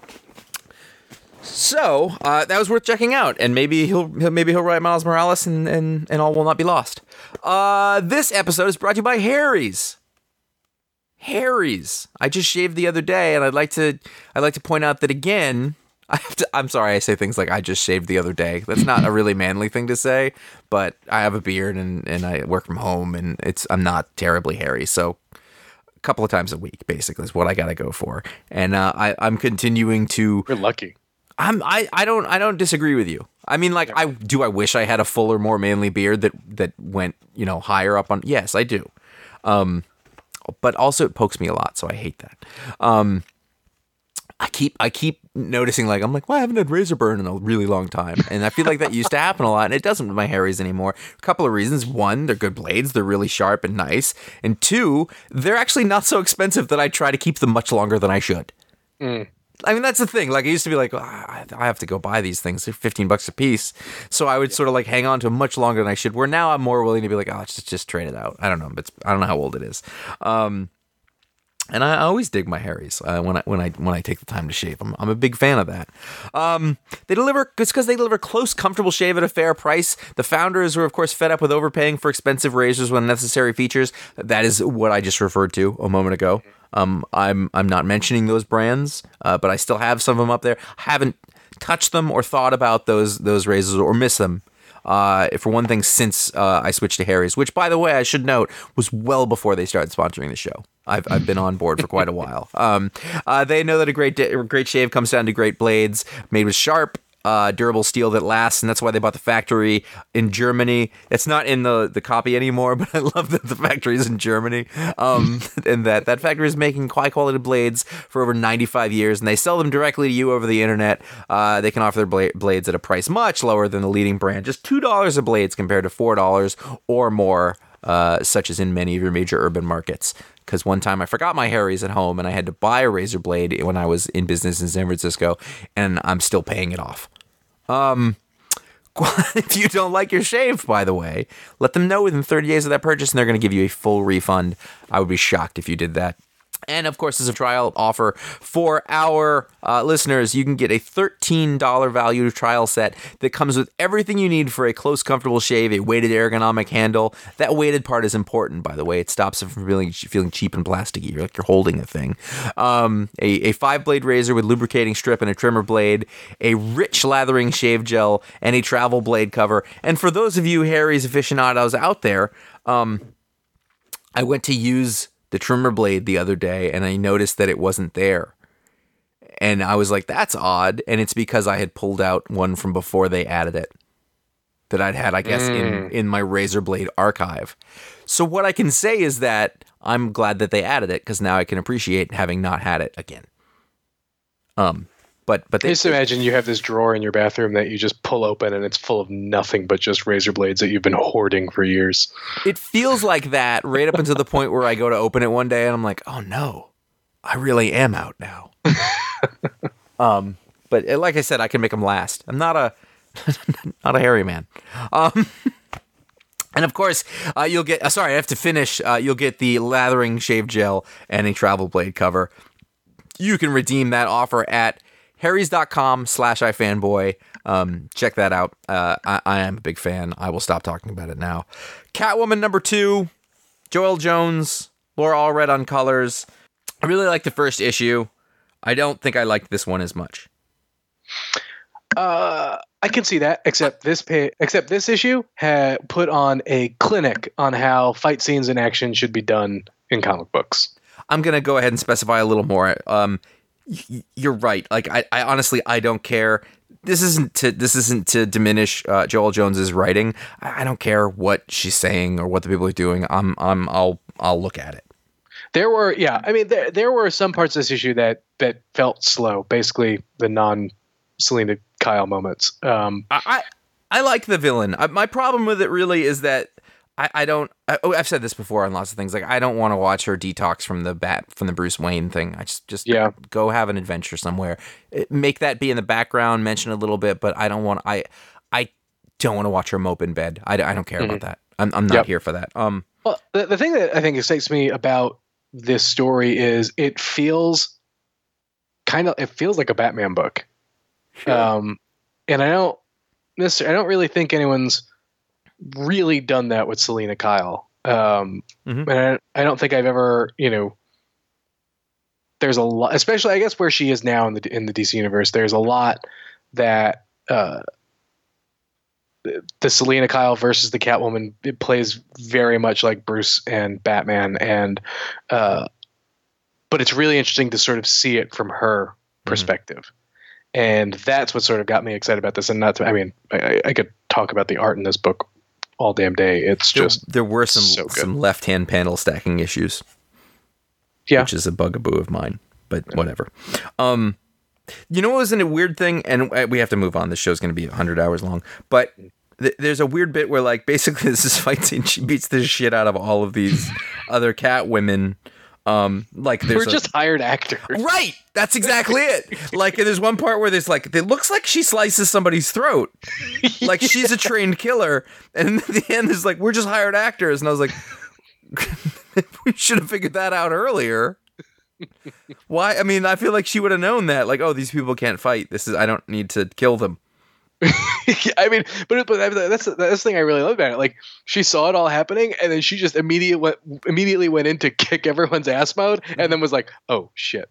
So uh, that was worth checking out, and maybe he'll, he'll maybe he'll write Miles Morales, and, and, and all will not be lost. Uh, this episode is brought to you by Harry's. Harry's. I just shaved the other day, and I'd like to I'd like to point out that again. I have to, I'm sorry, I say things like I just shaved the other day. That's not a really manly thing to say, but I have a beard and, and I work from home, and it's I'm not terribly hairy, so a couple of times a week basically is what I got to go for, and uh, I I'm continuing to. You're lucky. I'm I, I don't I don't disagree with you. I mean, like, I do I wish I had a fuller, more manly beard that that went, you know, higher up on. Yes, I do. Um, but also it pokes me a lot, so I hate that. Um, I keep I keep noticing, like, I'm like, well, I haven't had razor burn in a really long time, and I feel like that used to happen a lot, and it doesn't with my Harry's anymore. A couple of reasons: one, they're good blades, they're really sharp and nice, and two, they're actually not so expensive that I try to keep them much longer than I should. Mm. I mean, that's the thing. Like, I used to be like, oh, I I have to go buy these things. They're fifteen bucks a piece. So I would sort of like hang on to them much longer than I should. Where now I'm more willing to be like, oh, let's just, just trade it out. I don't know. But I don't know how old it is. Um, and I always dig my Harry's uh, when I when I when I take the time to shave. I'm I'm a big fan of that. Um, they deliver. It's because they deliver close, comfortable shave at a fair price. The founders were, of course, fed up with overpaying for expensive razors with unnecessary features. That is what I just referred to a moment ago. Um, I'm I'm not mentioning those brands, uh, but I still have some of them up there. Haven't touched them or thought about those those razors or miss them. Uh, for one thing, since uh, I switched to Harry's, which, by the way, I should note was well before they started sponsoring the show. I've I've been on board for quite a while. Um, uh, they know that a great a great shave comes down to great blades made with sharp, uh, durable steel that lasts, and that's why they bought the factory in Germany. It's not in the, the copy anymore, but I love that the factory is in Germany, um, and that that factory is making high-quality blades for over ninety-five years, and they sell them directly to you over the internet. Uh, they can offer their bla- blades at a price much lower than the leading brand, just two dollars a blades compared to four dollars or more, uh, such as in many of your major urban markets. Because one time I forgot my Harry's at home and I had to buy a razor blade when I was in business in San Francisco, and I'm still paying it off. Um, if you don't like your shave, by the way, let them know within thirty days of that purchase and they're going to give you a full refund. I would be shocked if you did that. And, of course, as a trial offer for our uh, listeners, you can get a thirteen dollars value trial set that comes with everything you need for a close, comfortable shave, a weighted ergonomic handle. That weighted part is important, by the way. It stops it from feeling, feeling cheap and plasticky. You're like you're holding a thing. Um, a, a five-blade razor with lubricating strip and a trimmer blade, a rich lathering shave gel, and a travel blade cover. And for those of you Harry's aficionados out there, um, I went to use the trimmer blade the other day and I noticed that it wasn't there. And I was like, that's odd. And it's because I had pulled out one from before they added it that I'd had, I guess, mm. in, in my razor blade archive. So what I can say is that I'm glad that they added it because now I can appreciate having not had it again. Um, But but they, just imagine you have this drawer in your bathroom that you just pull open and it's full of nothing but just razor blades that you've been hoarding for years. It feels like that right up until the point where I go to open it one day and I'm like, oh no, I really am out now. um, but like I said, I can make them last. I'm not a not a hairy man. Um, and of course, uh, you'll get. Uh, sorry, I have to finish. Uh, you'll get the lathering shave gel and a travel blade cover. You can redeem that offer at harrys.com slash ifanboy. Um, check that out. Uh, I, I am a big fan. I will stop talking about it now. Catwoman number two, Joelle Jones, Laura Allred on colors. I really like the first issue. I don't think I liked this one as much. Uh, I can see that, except this pay, except this issue had put on a clinic on how fight scenes in action should be done in comic books. I'm going to go ahead and specify a little more. Um, You're right. Like I, I honestly, I don't care. This isn't to this isn't to diminish uh, Joelle Jones's writing. I, I don't care what she's saying or what the people are doing. I'm, I'm, I'll, I'll look at it. There were, yeah. I mean, there, there were some parts of this issue that that felt slow. Basically, the non Selina Kyle moments. Um, I, I, I like the villain. I, my problem with it really is that. I, I don't. I, oh, I've said this before on lots of things. Like I don't want to watch her detox from the bat from the Bruce Wayne thing. I just just yeah. go have an adventure somewhere. It, make that be in the background, mention a little bit, but I don't want. I I don't want to watch her mope in bed. I, I don't care mm-hmm. about that. I'm I'm not yep. here for that. Um. Well, the the thing that I think excites me about this story is it feels kind of it feels like a Batman book. Sure. Um, and I don't necessarily I don't really think anyone's really done that with Selina Kyle. Um, mm-hmm. And I, I don't think I've ever, you know, there's a lot, especially I guess where she is now in the, in the D C universe, there's a lot that, uh, the Selina Kyle versus the Catwoman, it plays very much like Bruce and Batman. And, uh, but it's really interesting to sort of see it from her perspective. Mm-hmm. And that's what sort of got me excited about this. And not to, I mean, I, I could talk about the art in this book all damn day. It's there, just there were some so some left hand panel stacking issues, yeah, which is a bugaboo of mine. But yeah. whatever. Um, you know what was a weird thing, and we have to move on. This show's going to be a hundred hours long, but th- there's a weird bit where, like, basically this is fight scene. She beats the shit out of all of these other cat women. Um, like there's we're just a, hired actors, right? That's exactly it. Like there's one part where there's like it looks like she slices somebody's throat, like she's a trained killer, and at the end is like we're just hired actors, and I was like, we should have figured that out earlier. Why? I mean, I feel like she would have known that. Like, oh, these people can't fight. This is I don't need to kill them. I mean, but, but that's that's the thing I really love about it. Like, she saw it all happening, and then she just immediately went immediately went in to kick everyone's ass mode, and then was like, "Oh shit."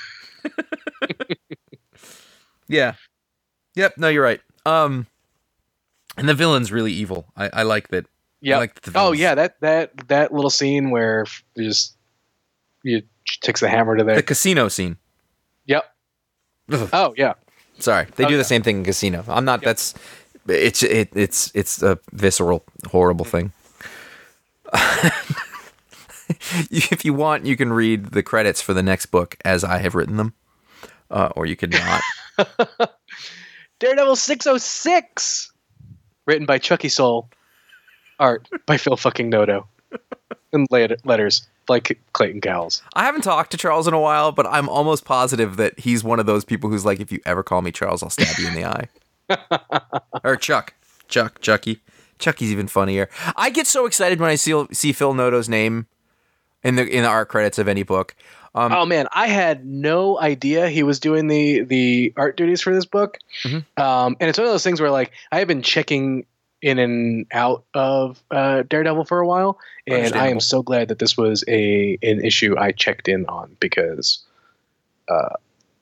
Yeah. Yep. No, you're right. Um, and the villain's really evil. I, I like that. Yeah. Like oh yeah, that that that little scene where just you takes the hammer to the the casino scene. Yep. Oh yeah. Sorry, they Oh, do yeah. the same thing in Casino. I'm not. That's it's it, it's it's a visceral, horrible thing. If you want, you can read the credits for the next book as I have written them, uh, or you could not. Daredevil six oh six, written by Chucky Soul, art by Phil fucking Noto, and let- letters like Clayton Cowles. I haven't talked to Charles in a while, but I'm almost positive that he's one of those people who's like, if you ever call me Charles, I'll stab you in the eye. Or Chuck. Chuck. Chucky. Chucky's even funnier. I get so excited when I see see Phil Noto's name in the in the art credits of any book. Um, Oh man, I had no idea he was doing the the art duties for this book. Mhm. Um, and it's one of those things where like I have been checking in and out of uh, Daredevil for a while, and I Understandable. am so glad that this was a an issue I checked in on because uh,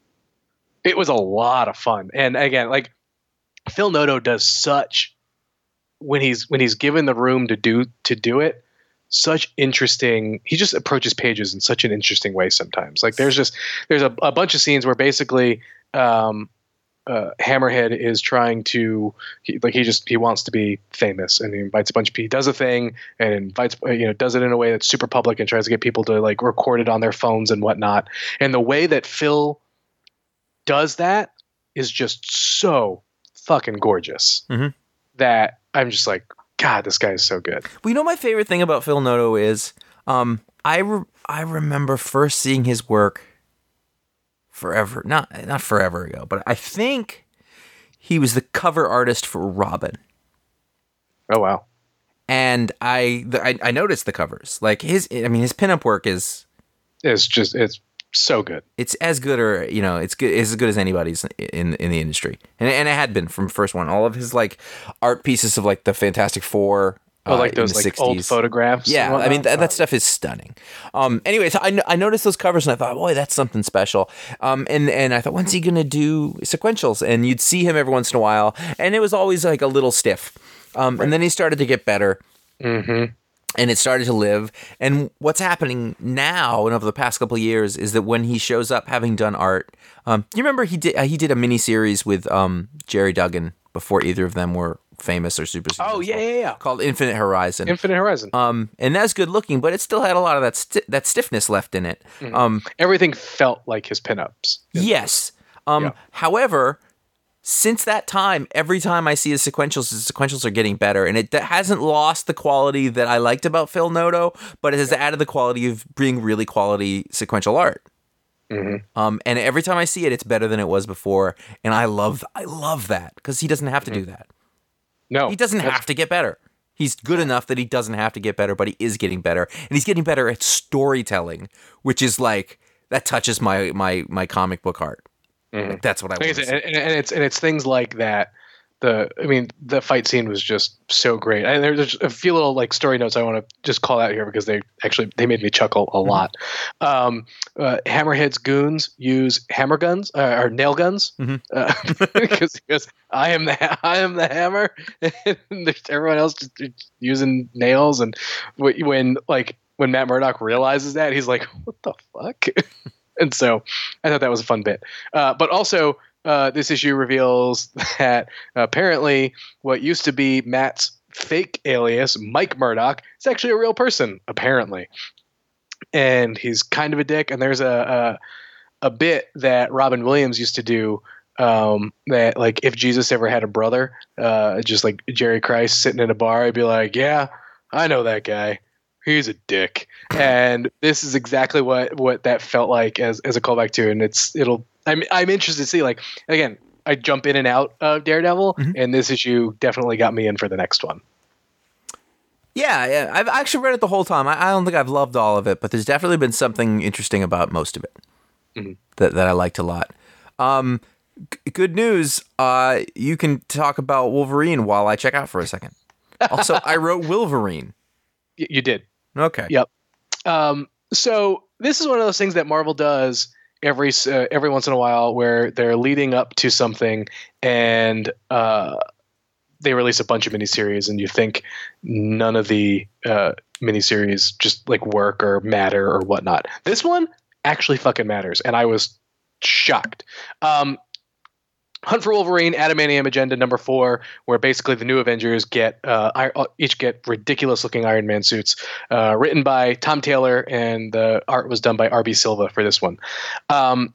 it was a lot of fun. And again, like Phil Noto does such when he's when he's given the room to do to do it. Such interesting. He just approaches pages in such an interesting way sometimes. Like there's just there's a, a bunch of scenes where basically um, uh, Hammerhead is trying to he, like he just he wants to be famous and he invites a bunch of people. He does a thing and invites you know does it in a way that's super public and tries to get people to like record it on their phones and whatnot. And the way that Phil does that is just so fucking gorgeous Mhm. that I'm just like, God, this guy is so good. Well, you know, my favorite thing about Phil Noto is um, I re- I remember first seeing his work forever, not not forever ago, but I think he was the cover artist for Robin, Oh wow. and I the, I, I noticed the covers. Like his, I mean, his pinup work is It's just it's so good. it's as good, or you know, it's good, it's as good as anybody's in in the industry, and and it had been from first one. All of his like art pieces of like the Fantastic Four. Oh, uh, like in those the like sixties. old photographs. and Yeah, I whatnot? mean that, that Oh. stuff is stunning. Um, anyways, I, I noticed those covers and I thought, boy, that's something special. Um, and and I thought, when's he gonna do sequentials? And you'd see him every once in a while, and it was always like a little stiff. Um, and then he started to get better. Mm-hmm. And it started to live. And what's happening now and over the past couple of years is that when he shows up having done art, um, you remember he did uh, he did a mini series with um, Jerry Duggan before either of them were famous or super successful. Oh yeah, yeah, yeah. Called Infinite Horizon. Infinite Horizon. Um, and that's good looking, but it still had a lot of that sti- that stiffness left in it. Um, Everything felt like his pinups. yes. Um, Yeah. However, since that time, every time I see his sequentials, his sequentials are getting better, and it d- hasn't lost the quality that I liked about Phil Noto, but it has added the quality of being really quality sequential art. Mhm. Um, and every time I see it, it's better than it was before, and I love I love that because he doesn't have to do that. No, He doesn't that's- have to get better. He's good enough that he doesn't have to get better, but he is getting better, and he's getting better at storytelling, which is like that touches my my my comic book heart. Like, that's what I Like I want. said, and, and it's and it's things like that. The I mean, the fight scene was just so great. And there's a few little like story notes I want to just call out here because they actually they made me chuckle a lot. Um, uh, Hammerhead's goons use hammer guns uh, or nail guns Mhm. uh, because he goes, "I am the I am the hammer," and there's everyone else just using nails. And wh- when like when Matt Murdock realizes that, he's like, "What the fuck?" And so I thought that was a fun bit. Uh, but also, uh, this issue reveals that apparently what used to be Matt's fake alias, Mike Murdock, is actually a real person, apparently. And he's kind of a dick. And there's a a, a bit that Robin Williams used to do um, that, like, if Jesus ever had a brother, uh, just like Jerry Christ sitting in a bar, he'd be like, yeah, I know that guy. He's a dick. And this is exactly what, what that felt like as, as a callback to. And it's, it'll, I'm, I'm interested to see, like, again, I jump in and out of Daredevil, Mhm. and this issue definitely got me in for the next one. Yeah, yeah, I've actually read it the whole time. I, I don't think I've loved all of it, but there's definitely been something interesting about most of it Mhm. that, that I liked a lot. Um, g- good news, uh, you can talk about Wolverine while I check out for a second. Also, I wrote Wolverine. Y- you did. Okay. Yep. Um, so this is one of those things that Marvel does every uh, every once in a while, where they're leading up to something and uh, they release a bunch of miniseries, and you think none of the uh, miniseries just like work or matter or whatnot. This one actually fucking matters, and I was shocked. Um, Hunt for Wolverine, Adamantium Agenda number four, where basically the new Avengers get uh, I, each get ridiculous-looking Iron Man suits, uh, written by Tom Taylor, and the art was done by R B Silva for this one. Um,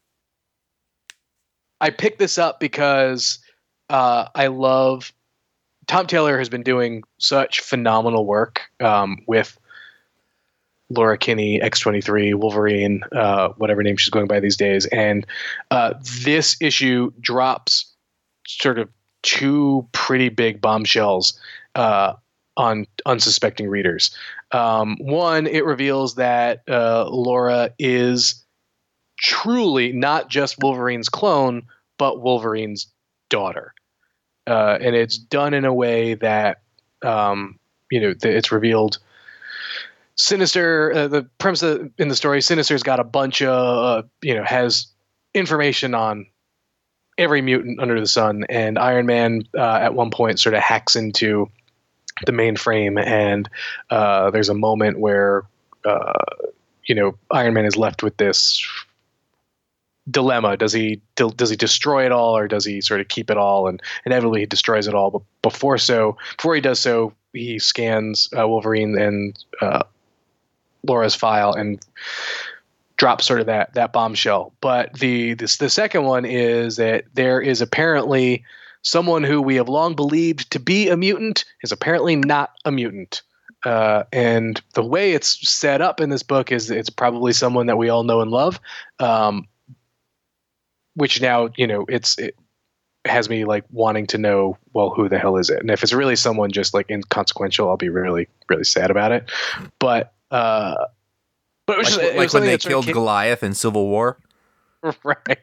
I picked this up because uh, I love Tom Taylor has been doing such phenomenal work um, with Laura Kinney, X twenty-three, Wolverine, uh, whatever name she's going by these days. And uh, this issue drops sort of two pretty big bombshells uh, on unsuspecting readers. Um, one, it reveals that uh, Laura is truly not just Wolverine's clone, but Wolverine's daughter. Uh, and it's done in a way that, um, you know, th- it's revealed Sinister, uh, the premise of, in the story, Sinister's got a bunch of, uh, you know, has information on every mutant under the sun, and Iron Man uh, at one point sort of hacks into the mainframe, and uh, there's a moment where, uh, you know, Iron Man is left with this dilemma. Does he does he destroy it all, or does he sort of keep it all? And inevitably he destroys it all. But before so, before he does so, he scans uh, Wolverine and uh, Laura's file and drops sort of that that bombshell. But the this the second one is that there is apparently someone who we have long believed to be a mutant is apparently not a mutant. Uh, and the way it's set up in this book is it's probably someone that we all know and love. Um, which now, you know, it's it has me like wanting to know, well, who the hell is it? And if it's really someone just like inconsequential, I'll be really, really sad about it. But uh, but it was like, just, it like was when they that sort of killed came- Goliath in Civil War. right?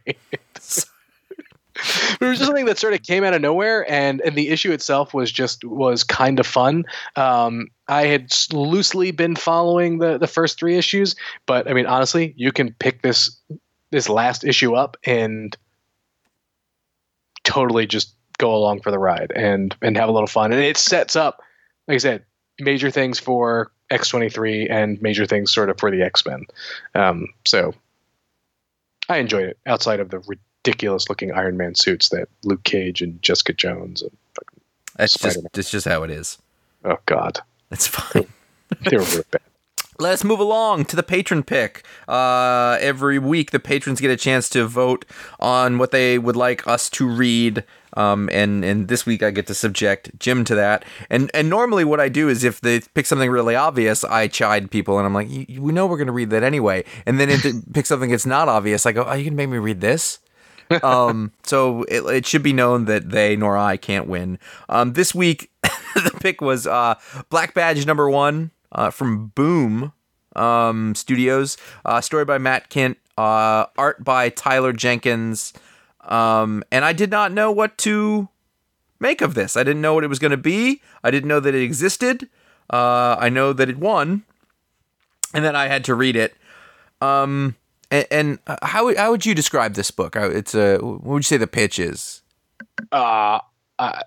It was just something that sort of came out of nowhere, and and the issue itself was just was kind of fun. Um, I had loosely been following the the first three issues, but I mean, honestly, you can pick this this last issue up and totally just go along for the ride and and have a little fun. And it sets up, like I said, major things for X twenty-three and major things sort of for the X-Men. Um, so I enjoyed it outside of the ridiculous looking Iron Man suits that Luke Cage and Jessica Jones and That's Spider-Man. just that's just how it is. Oh God, That's fine. they were really bad. Let's move along to the patron pick. Uh, every week, the patrons get a chance to vote on what they would like us to read. Um, and, and this week, I get to subject Jim to that. And and normally, what I do is if they pick something really obvious, I chide people, and I'm like, we know we're going to read that anyway. And then if they pick something that's not obvious, I go, oh, you can make me read this? um, so it, it should be known that they nor I can't win. Um, this week, the pick was uh, Black Badge number one. Uh, from Boom um, Studios, uh, story by Matt Kent, uh, art by Tyler Jenkins, um, and I did not know what to make of this. I didn't know what it was going to be. I didn't know that it existed. Uh, I know that it won, and then I had to read it. Um, and, and how how would you describe this book? It's a what would you say the pitch is? Uh, I,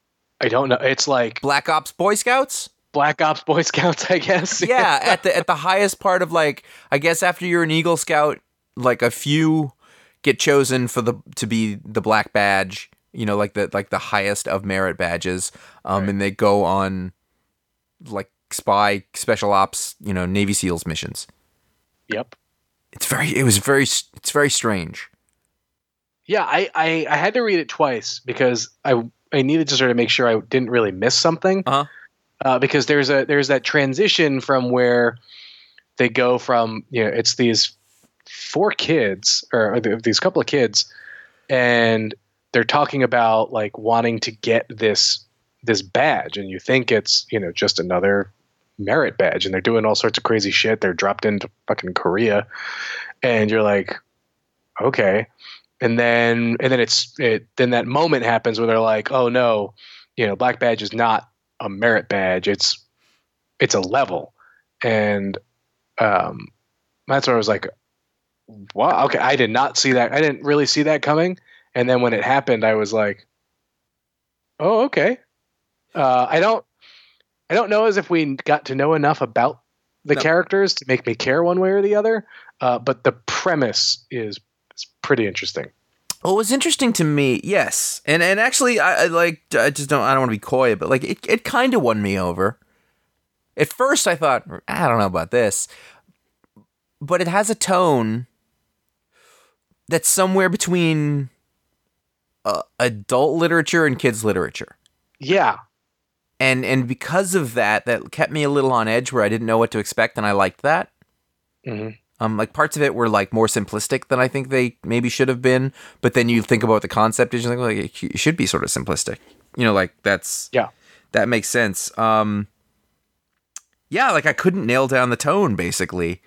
I don't know. It's like Black Ops Boy Scouts. Black Ops Boy Scouts, I guess. Yeah, at the at the highest part of like, I guess after you're an Eagle Scout, like a few get chosen for the to be the Black Badge. You know, like the like the highest of merit badges, um, Right. and they go on like spy, special ops, you know, Navy SEALs missions. Yep. It's very, it was very, it's very strange. Yeah, I, I, I had to read it twice because I I needed to sort of make sure I didn't really miss something. Uh-huh. Uh, because there's a there's that transition from where they go from, you know, it's these four kids or these couple of kids, and they're talking about like wanting to get this this badge, and you think it's, you know, just another merit badge, and they're doing all sorts of crazy shit. They're dropped into fucking Korea, and you're like, okay, and then and then it's it then that moment happens where they're like, oh no, you know, Black Badge is not a merit badge, it's it's a level. And um that's where I was like, wow, okay, I did not see that. I didn't really see that coming. And then when it happened, I was like, oh, okay. uh I don't I don't know as if we got to know enough about the No. characters to make me care one way or the other, uh but the premise is, is pretty interesting. Well, it was interesting to me, yes, and and actually, I, I like I just don't I don't want to be coy, but like it it kind of won me over. At first, I thought I don't know about this, but it has a tone that's somewhere between uh, adult literature and kids literature. Yeah. And and because of that, that kept me a little on edge where I didn't know what to expect, and I liked that. Mm-hmm. Um, like parts of it were like more simplistic than I think they maybe should have been. But then you think about what the concept is, you think like it should be sort of simplistic. You know, like that's yeah, that makes sense. Um, yeah, like I couldn't nail down the tone basically,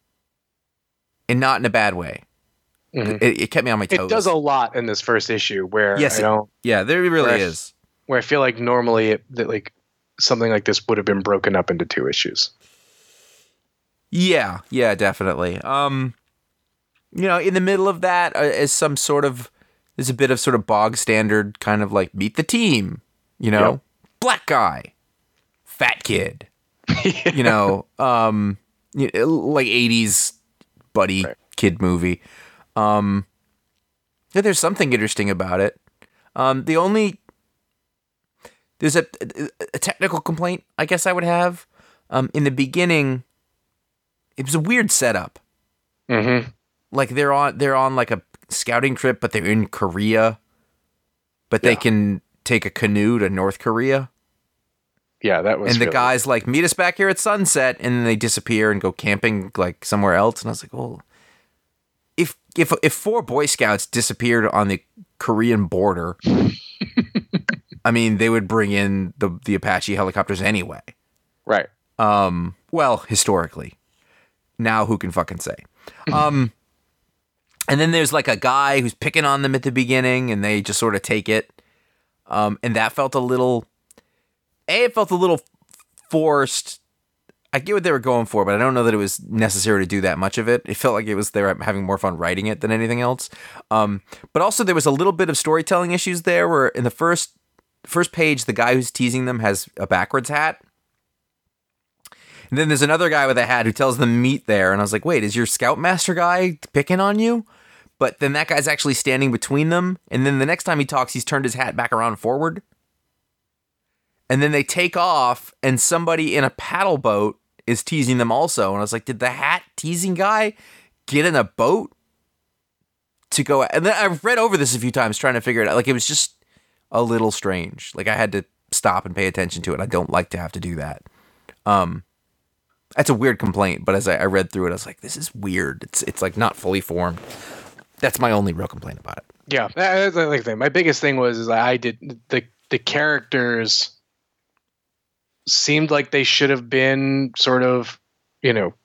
and not in a bad way. Mm-hmm. It, it kept me on my toes. It does a lot in this first issue where yes, I don't. It, yeah, there really where is. I, where I feel like normally it, that like something like this would have been broken up into two issues. Yeah, yeah, definitely. Um, you know, in the middle of that uh, is some sort of, there's a bit of sort of bog standard kind of like meet the team, you know, yep. Black guy, fat kid, yeah. you know, um, you know, like eighties buddy right. kid movie. Um, yeah, there's something interesting about it. Um, the only, there's a, a technical complaint I guess I would have. Um, in the beginning, it was a weird setup. Mm-hmm. Like they're on they're on like a scouting trip, but they're in Korea. But yeah. they can take a canoe to North Korea. Yeah, that was. And the really... guys like meet us back here at sunset, and then they disappear and go camping like somewhere else. And I was like, oh, if if if four Boy Scouts disappeared on the Korean border, I mean, they would bring in the the Apache helicopters anyway. Right. Um. Well, historically. Now who can fucking say? Um, and then there's like a guy who's picking on them at the beginning, and they just sort of take it. Um, and that felt a little, A, it felt a little forced. I get what they were going for, but I don't know that it was necessary to do that much of it. It felt like it was they were having more fun writing it than anything else. Um, but also there was a little bit of storytelling issues there, where in the first first page, the guy who's teasing them has a backwards hat. And then there's another guy with a hat who tells them meet there. And I was like, wait, is your Scoutmaster guy picking on you? But then that guy's actually standing between them. And then the next time he talks, he's turned his hat back around forward. And then they take off, and somebody in a paddle boat is teasing them also. And I was like, did the hat teasing guy get in a boat to go? And then I've read over this a few times trying to figure it out. Like, it was just a little strange. Like, I had to stop and pay attention to it. I don't like to have to do that. Um... That's a weird complaint, but as I, I read through it, I was like, this is weird. It's it's like not fully formed. That's my only real complaint about it. Yeah, that's the thing. My biggest thing was is I did the the characters seemed like they should have been sort of, you know,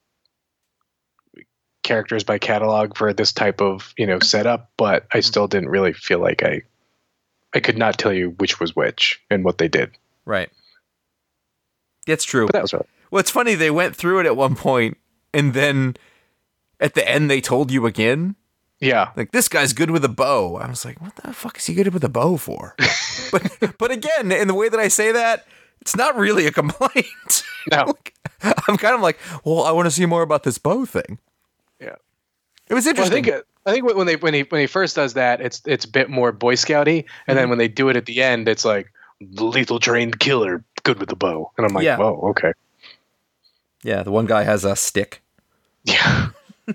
characters by catalog for this type of, you know, setup, but I still didn't really feel like I I could not tell you which was which and what they did. Right. It's true. But that was right. Well, it's funny, they went through it at one point, and then at the end they told you again. Yeah. Like, this guy's good with a bow. I was like, what the fuck is he good with a bow for? but but again, in the way that I say that, it's not really a complaint. No. Like, I'm kind of like, well, I want to see more about this bow thing. Yeah. It was interesting. Well, I think I think when they when he when he first does that, it's it's a bit more Boy Scouty, and mm-hmm. then when they do it at the end, it's like lethal trained killer, good with the bow. And I'm like, yeah. Whoa, okay. Yeah, the one guy has a stick. Yeah.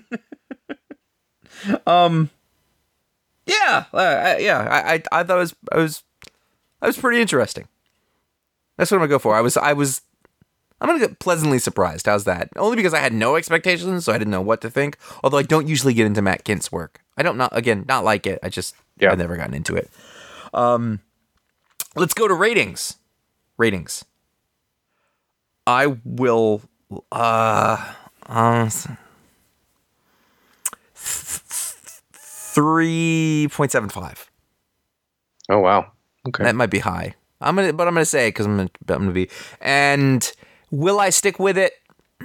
um. Yeah, uh, yeah. I, I I thought it was I was I was pretty interesting. That's what I'm gonna go for. I was I was I'm gonna get pleasantly surprised. How's that? Only because I had no expectations, so I didn't know what to think. Although I don't usually get into Matt Kint's work. I don't not again not like it. I just yeah. I've never gotten into it. Um. Let's go to ratings. Ratings. I will. Uh, um, three point seven five. Oh wow! Okay, that might be high. I'm gonna, but I'm gonna say it because I'm gonna, I'm gonna be. And will I stick with it?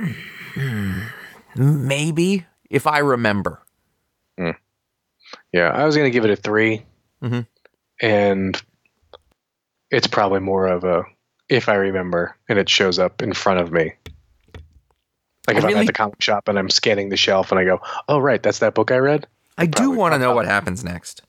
Maybe if I remember. Mm. Yeah, I was gonna give it a three, mm-hmm. and it's probably more of a if I remember, and it shows up in front of me. Like if really? I'm at the comic shop and I'm scanning the shelf and I go, oh, right, that's that book I read? I do Probably want to pop know up. what happens next.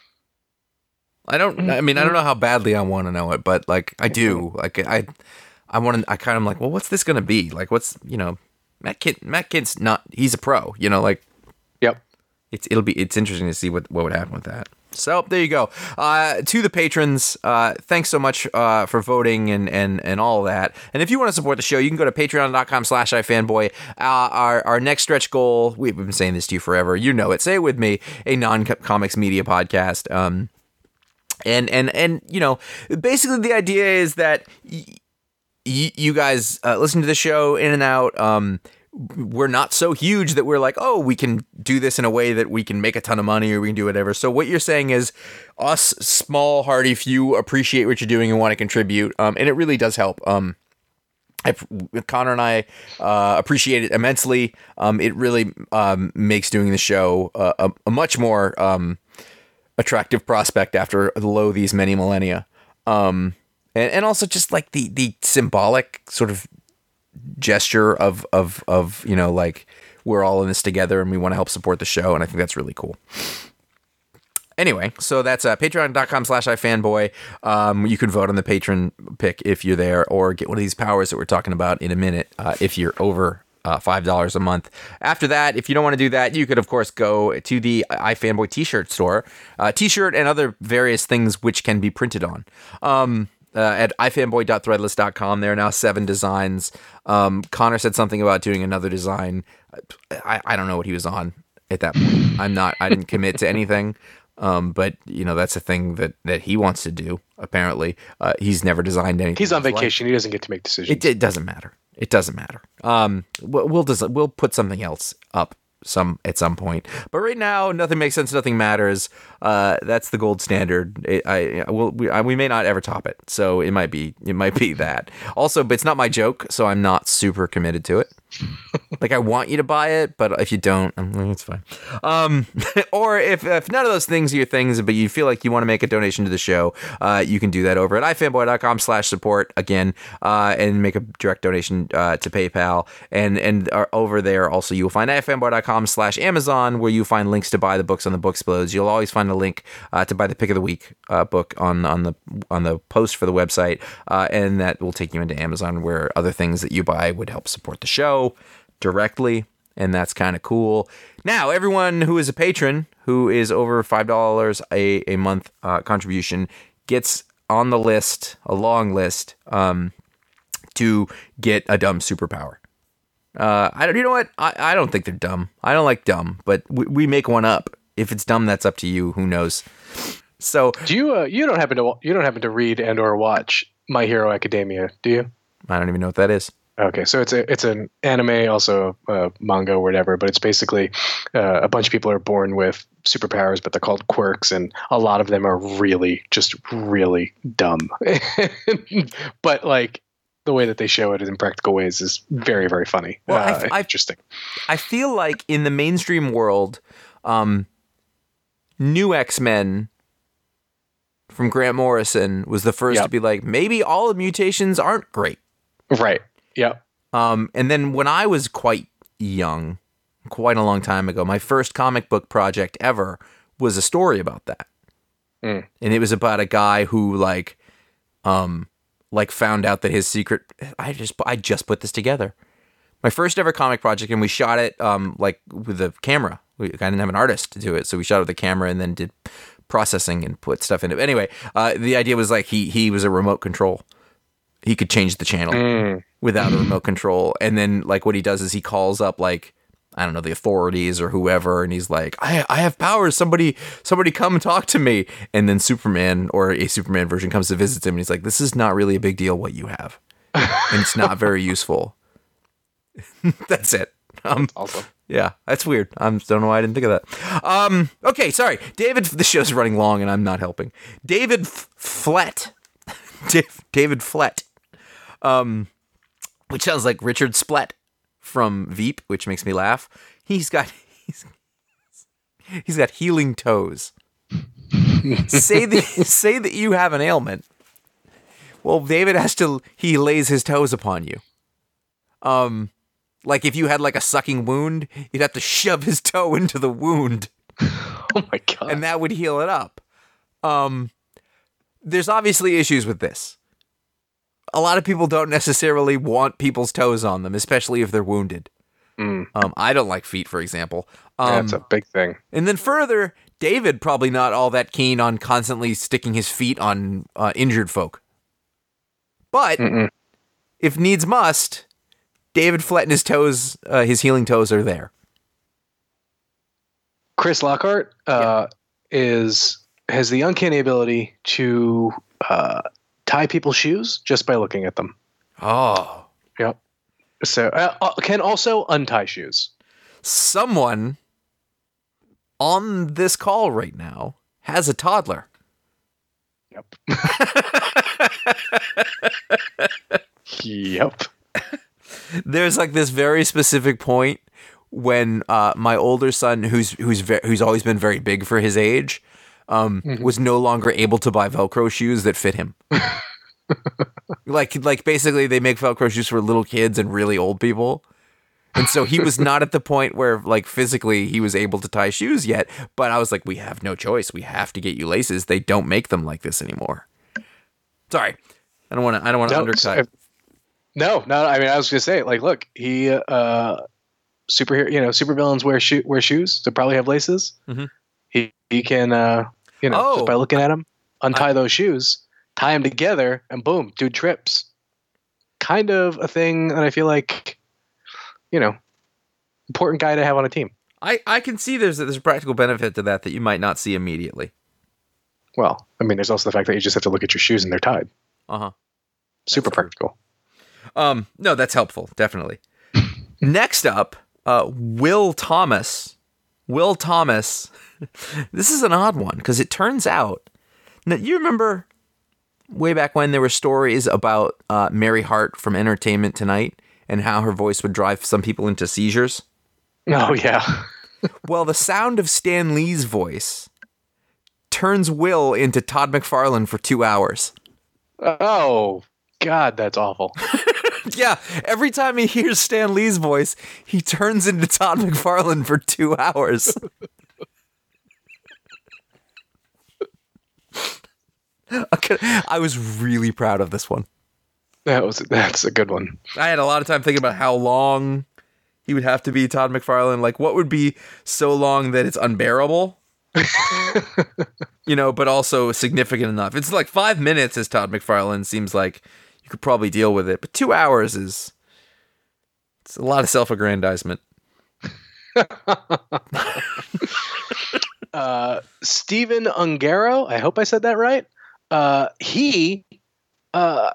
I don't. I mean, I don't know how badly I want to know it, but like I do. Like I, I want to. I kind of like, well, what's this going to be? Like, what's you know, Matt Kid. Matt Kid's not. He's a pro. You know, like Yep. it's it'll be it's interesting to see what what would happen with that. So there you go. Uh, to the patrons, uh, thanks so much uh, for voting and, and, and all of that. And if you want to support the show, you can go to patreon.com slash ifanboy. Uh, our, our next stretch goal, we've been saying this to you forever. You know it. Say it with me. A non-comics media podcast. Um, and, and, and, you know, basically the idea is that y- y- you guys uh, listen to the show in and out. Um, we're not so huge that we're like, oh, we can do this in a way that we can make a ton of money or we can do whatever. So what you're saying is us small, hardy few appreciate what you're doing and want to contribute. Um, and it really does help. Um, I, Connor and I uh, appreciate it immensely. Um, it really um, makes doing the show uh, a, a much more um, attractive prospect after lo these many millennia. Um, and, and also just like the, the symbolic sort of gesture of of of you know, like we're all in this together and we want to help support the show, and I think that's really cool. Anyway, so that's uh, patreon.com slash ifanboy. Um, you can vote on the patron pick if you're there, or get one of these powers that we're talking about in a minute uh, if you're over uh, five dollars a month. After that, if you don't want to do that, you could, of course, go to the iFanboy t-shirt store. Uh, t-shirt and other various things which can be printed on. Um, Uh, at ifanboy dot threadless dot com. There are now seven designs. Um, Connor said something about doing another design. I, I don't know what he was on at that point. I'm not, I didn't commit to anything. Um, but you know, that's a thing that, that he wants to do. Apparently, uh, he's never designed anything. He's on in his life. vacation. He doesn't get to make decisions. It, it doesn't matter. It doesn't matter. Um, we'll, we'll, des- we'll put something else up some at some point, but right now nothing makes sense, nothing matters. Uh that's the gold standard. It, I will we, I, we may not ever top it, so it might be it might be that also, but it's not my joke, so I'm not super committed to it. Like, I want you to buy it, but if you don't, it's fine. Um, or if, if none of those things are your things, but you feel like you want to make a donation to the show, uh, you can do that over at ifanboy.com slash support again, uh, and make a direct donation uh, to PayPal. And and uh, over there also you will find ifanboy.com slash Amazon, where you find links to buy the books on the Booksplodes. You'll always find a link uh, to buy the Pick of the Week uh, book on on the on the post for the website, uh, and that will take you into Amazon, where other things that you buy would help support the show directly, and that's kind of cool. Now, everyone who is a patron, who is over five dollars a, a month uh, contribution, gets on the list, a long list, um, to get a dumb superpower. Uh, I don't, you know what? I, I don't think they're dumb. I don't like dumb, but we, we make one up. If it's dumb, that's up to you. Who knows? So, Do you uh, you don't happen to you don't happen to read and or watch My Hero Academia, do you? I don't even know what that is. Okay, so it's a it's an anime, also uh, manga or whatever, but it's basically uh, a bunch of people are born with superpowers, but they're called quirks, and a lot of them are really just really dumb. But like the way that they show it in practical ways is very very funny. Well, uh, I, I, interesting. I feel like in the mainstream world, um, New X-Men from Grant Morrison was the first Yep. to be like, maybe all mutations aren't great. Right. Yeah. Um, and then when I was quite young, quite a long time ago, my first comic book project ever was a story about that. Mm. And it was about a guy who like, um, like found out that his secret, I just, I just put this together. My first ever comic project, and we shot it, um, like with a camera. We, I didn't have an artist to do it. So we shot it with a camera and then did processing and put stuff in it. Anyway, uh, the idea was like, he, he was a remote control. He could change the channel Mm. without a remote control. And then like what he does is he calls up like, I don't know, the authorities or whoever. And he's like, I, I have powers. Somebody, somebody come talk to me. And then Superman, or a Superman version, comes to visit him. And he's like, this is not really a big deal what you have. And it's not very useful. That's it. Um, Awesome. Yeah, that's weird. I don't know why I didn't think of that. Um, okay, sorry. David, the show's running long and I'm not helping. David F- Flett. David Flett. Um, which sounds like Richard Splett from Veep, which makes me laugh. He's got he's, he's got healing toes. say that say that you have an ailment. Well, David has to he lays his toes upon you. Um, like if you had like a sucking wound, you'd have to shove his toe into the wound Oh my god. and that would heal it up. Um, there's obviously issues with this. A lot of people don't necessarily want people's toes on them, especially if they're wounded. Mm. Um, I don't like feet, for example. Um, That's a big thing. And then further, David probably not all that keen on constantly sticking his feet on uh, injured folk. But Mm-mm. if needs must, David Flett and his toes, uh, his healing toes are there. Chris Lockhart uh, is has the uncanny ability to uh, tie people's shoes just by looking at them. Oh. Yep. So uh, uh, can also untie shoes. Someone on this call right now has a toddler. Yep. Yep. There's like this very specific point when uh, my older son, who's who's ve- who's always been very big for his age, um, Mhm. was no longer able to buy Velcro shoes that fit him. like like basically, they make Velcro shoes for little kids and really old people. And so he was not at the point where, like, physically he was able to tie shoes yet. But I was like, we have no choice. We have to get you laces. They don't make them like this anymore. Sorry, I don't want to. I don't want to No, undercut. if- No, no. I mean, I was gonna say, like, look, he, uh, superhero, you know, supervillains wear shoe wear shoes, so probably have laces. Mhm. He he can, uh, you know, Oh. just by looking at them, untie those shoes, tie them together, and boom, do trips. Kind of a thing that I feel like, you know, important guy to have on a team. I, I can see there's there's a practical benefit to that that you might not see immediately. Well, I mean, there's also the fact that you just have to look at your shoes and they're tied. Uh huh. Super practical. Um, no, that's helpful, definitely. Next up, uh, Will Thomas. Will Thomas. This is an odd one because it turns out. Now, you remember way back when there were stories about uh, Mary Hart from Entertainment Tonight and how her voice would drive some people into seizures? Oh yeah. Well, the sound of Stan Lee's voice turns Will into Todd McFarlane for two hours. Oh God, that's awful. Yeah, every time he hears Stan Lee's voice, he turns into Todd McFarlane for two hours. I was really proud of this one. That was that's a good one. I had a lot of time thinking about how long he would have to be Todd McFarlane. Like, what would be so long that it's unbearable? You know, but also significant enough. It's like five minutes as Todd McFarlane seems like you could probably deal with it, but two hours is it's a lot of self-aggrandizement. uh, Steven Ungaro, I hope I said that right. Uh, he uh,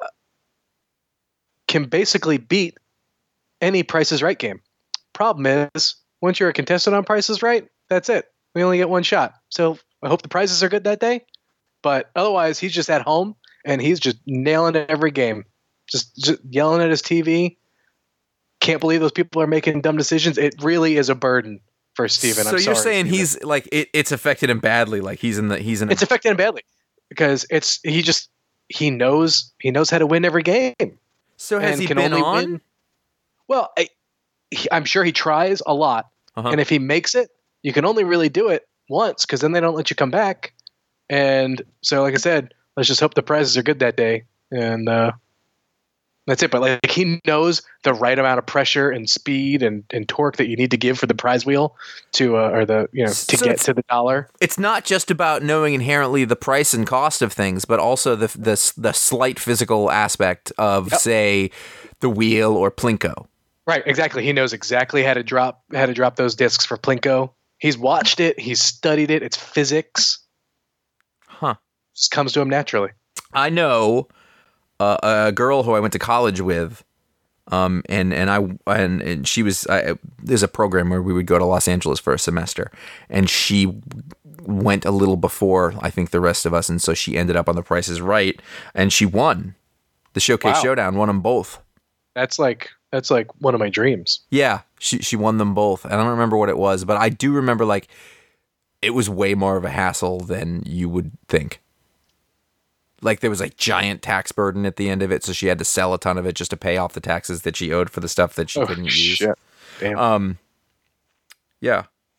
can basically beat any Price is Right game. Problem is, once you're a contestant on Price is Right, that's it. We only get one shot. So I hope the prizes are good that day. But otherwise, he's just at home and he's just nailing it every game. Just, just yelling at his T V. Can't believe those people are making dumb decisions. It really is a burden for Steven. So I'm you're sorry, saying Steven. he's like it, it's affected him badly. Like he's in the he's in. A, It's affected him badly because it's he just he knows he knows how to win every game. so has and he can been only on? win- Well, I, he, I'm sure he tries a lot, Uh-huh. and if he makes it, you can only really do it once because then they don't let you come back. And so, like I said, let's just hope the prizes are good that day, and uh, that's it. But like he knows the right amount of pressure and speed and, and torque that you need to give for the prize wheel to uh, or the you know to So get it's- to the dollar. It's not just about knowing inherently the price and cost of things, but also the the the slight physical aspect of, Yep. say, the wheel or Plinko. Right, exactly. He knows exactly how to drop how to drop those discs for Plinko. He's watched it. He's studied it. It's physics. Huh. Just comes to him naturally. I know uh, a girl who I went to college with, um, and and I and, and she was. I, there's a program where we would go to Los Angeles for a semester, and she went a little before I think the rest of us, and so she ended up on The Price is Right, and she won the Showcase Wow. Showdown, won them both. That's like that's like one of my dreams. Yeah, she she won them both. I don't remember what it was, but I do remember like it was way more of a hassle than you would think. Like there was a giant tax burden at the end of it, so she had to sell a ton of it just to pay off the taxes that she owed for the stuff that she Oh, couldn't use. shit. Damn. Um, yeah,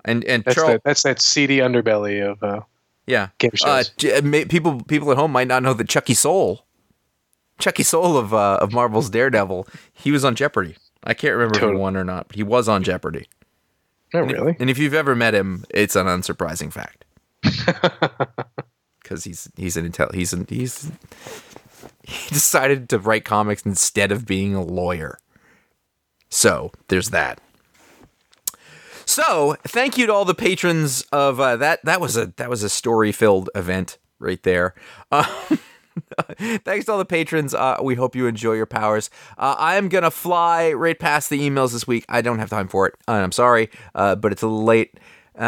And and That's Charles, that, that's that seedy underbelly of uh, yeah, game uh, shows. j- may- people people at home might not know that Chucky Soul, Chucky Soul of uh, of Marvel's Daredevil, he was on Jeopardy. I can't remember if Totally. he won or not, but he was on Jeopardy. Oh, And if- really? and if you've ever met him, it's an unsurprising fact. Because he's he's an intel he's an, he's he decided to write comics instead of being a lawyer. So there's that. So thank you to all the patrons of uh, that. That was a that was a story filled event right there. Uh, thanks to all the patrons. Uh, we hope you enjoy your powers. Uh, I am gonna fly right past the emails this week. I don't have time for it. I'm sorry, uh, but it's a little late.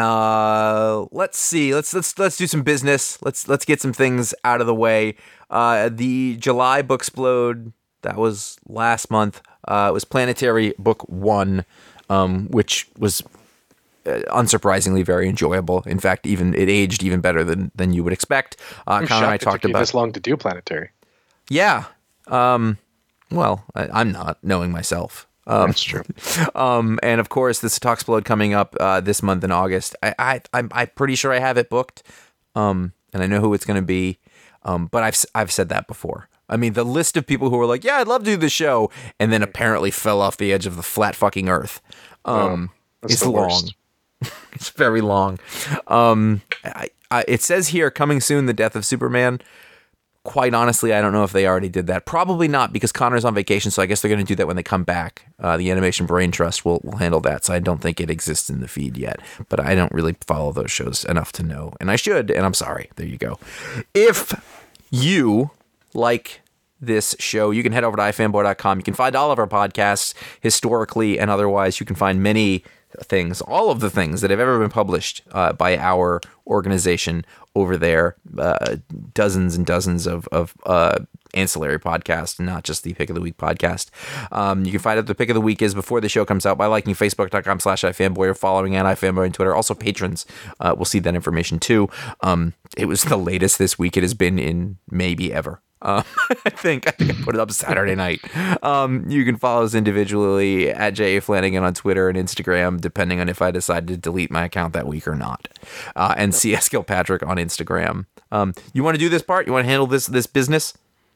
Uh, let's see. Let's let's let's do some business. Let's let's get some things out of the way. Uh, the July Booksplode, that was last month. Uh, it was Planetary Book One, um, which was uh, unsurprisingly very enjoyable. In fact, even it aged even better than than you would expect. Uh, I'm Connor and I shocked it talked took you about this long to do Planetary. yeah. Um, well, I, I'm not knowing myself. Um, That's true. um, and of course, this Talksplode coming up uh, this month in August. I, I, I'm, I'm pretty sure I have it booked, um, and I know who it's going to be. Um, but I've, I've said that before. I mean, the list of people who were like, "Yeah, I'd love to do the show," and then apparently fell off the edge of the flat fucking earth. Um, that's it's the long. worst. It's very long. Um, I, I, it says here, coming soon, the death of Superman. Quite honestly, I don't know if they already did that. Probably not, because Connor's on vacation, so I guess they're going to do that when they come back. Uh, the Animation Brain Trust will, will handle that, so I don't think it exists in the feed yet. But I don't really follow those shows enough to know, and I should, and I'm sorry. There you go. If you like this show, you can head over to i fanboy dot com. You can find all of our podcasts, historically and otherwise. You can find many things, all of the things that have ever been published uh, by our organization over there, uh, dozens and dozens of, of uh, ancillary podcasts, not just the Pick of the Week podcast. Um, you can find out the Pick of the Week is before the show comes out by liking facebook dot com slash ifanboy or following at ifanboy on Twitter. Also, patrons uh, will see that information too. Um, it was the latest this week it has been in maybe ever. Um, I think I think I put it up Saturday night. Um, you can follow us individually at J A Flanagan on Twitter and Instagram, depending on if I decide to delete my account that week or not. Uh, and C S Kilpatrick on Instagram. Um, you want to do this part? You want to handle this this business?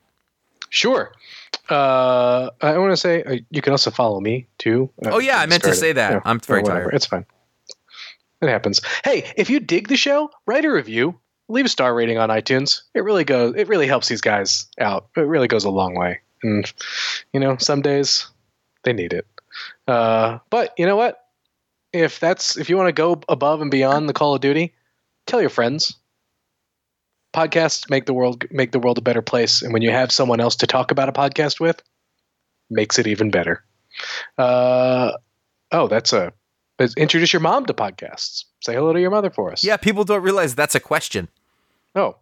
Sure. Uh, I want to say uh, you can also follow me too. Uh, Oh yeah, I meant to started- say that. yeah, I'm very or whatever. tired. It's fine. It happens. Hey, if you dig the show, write a review. Leave a star rating on iTunes. It really goes. It really helps these guys out. It really goes a long way. And you know, some days they need it. Uh, but you know what? If that's if you want to go above and beyond the Call of Duty, tell your friends. Podcasts make the world make the world a better place, and when you have someone else to talk about a podcast with, makes it even better. Uh, oh, that's a introduce your mom to podcasts. Say hello to your mother for us. Yeah, people don't realize that's a question Oh,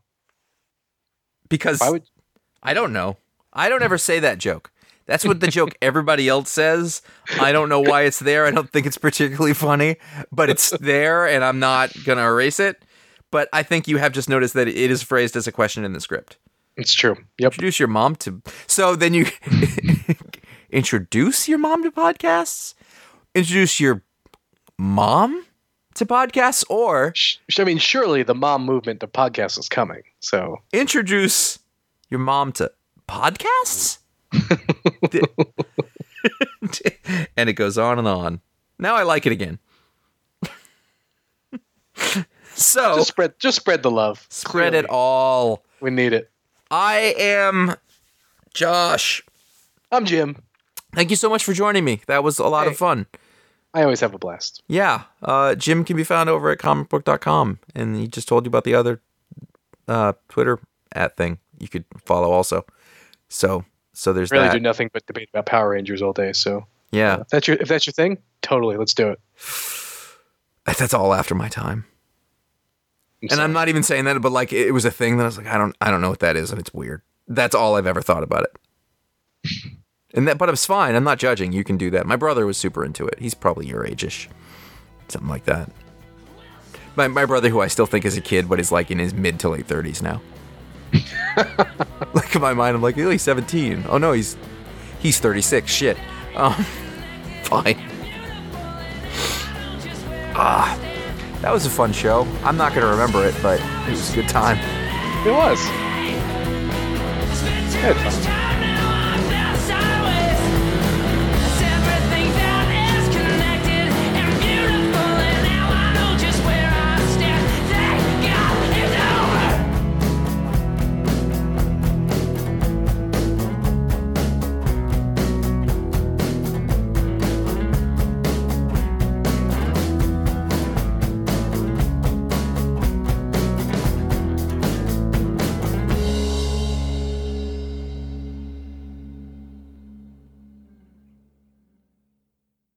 because why would I don't know. I don't ever say that joke. That's what the joke everybody else says. I don't know why it's there. I don't think it's particularly funny, but it's there, and I'm not going to erase it. But I think you have just noticed that it is phrased as a question in the script. it's true? Yep. Introduce your mom to... So then you... Introduce your mom to podcasts? Introduce your mom to podcasts? Or Sh- I mean, surely the mom movement of podcasts is coming. So introduce your mom to podcasts? And it goes on and on. Now I like it again. So just spread, just spread the love. spread it Clearly, all. We need it. I am Josh. I'm Jim. Thank you so much for joining me. That was a lot Hey. of fun. I always have a blast. Yeah. Uh, Jim can be found over at comic book dot com. And he just told you about the other uh, Twitter at thing you could follow also. So so there's Really that. do nothing but debate about Power Rangers all day. So Yeah. if that's your if that's your thing, totally, let's do it. That's all after my time. I'm And I'm sorry. not even saying that, but like it was a thing that I was like, I don't I don't know what that is, and it's weird. That's all I've ever thought about it. And that, but it's fine. I'm not judging. You can do that. My brother was super into it. He's probably your age-ish. Something like that. My my brother, who I still think is a kid, but is like in his mid to late thirties now. Like in my mind, I'm like, oh, he's seventeen. Oh no, he's he's thirty-six. Shit. Um, fine. Ah. That was a fun show. I'm not going to remember it, but it was a good time. It was. Good fun.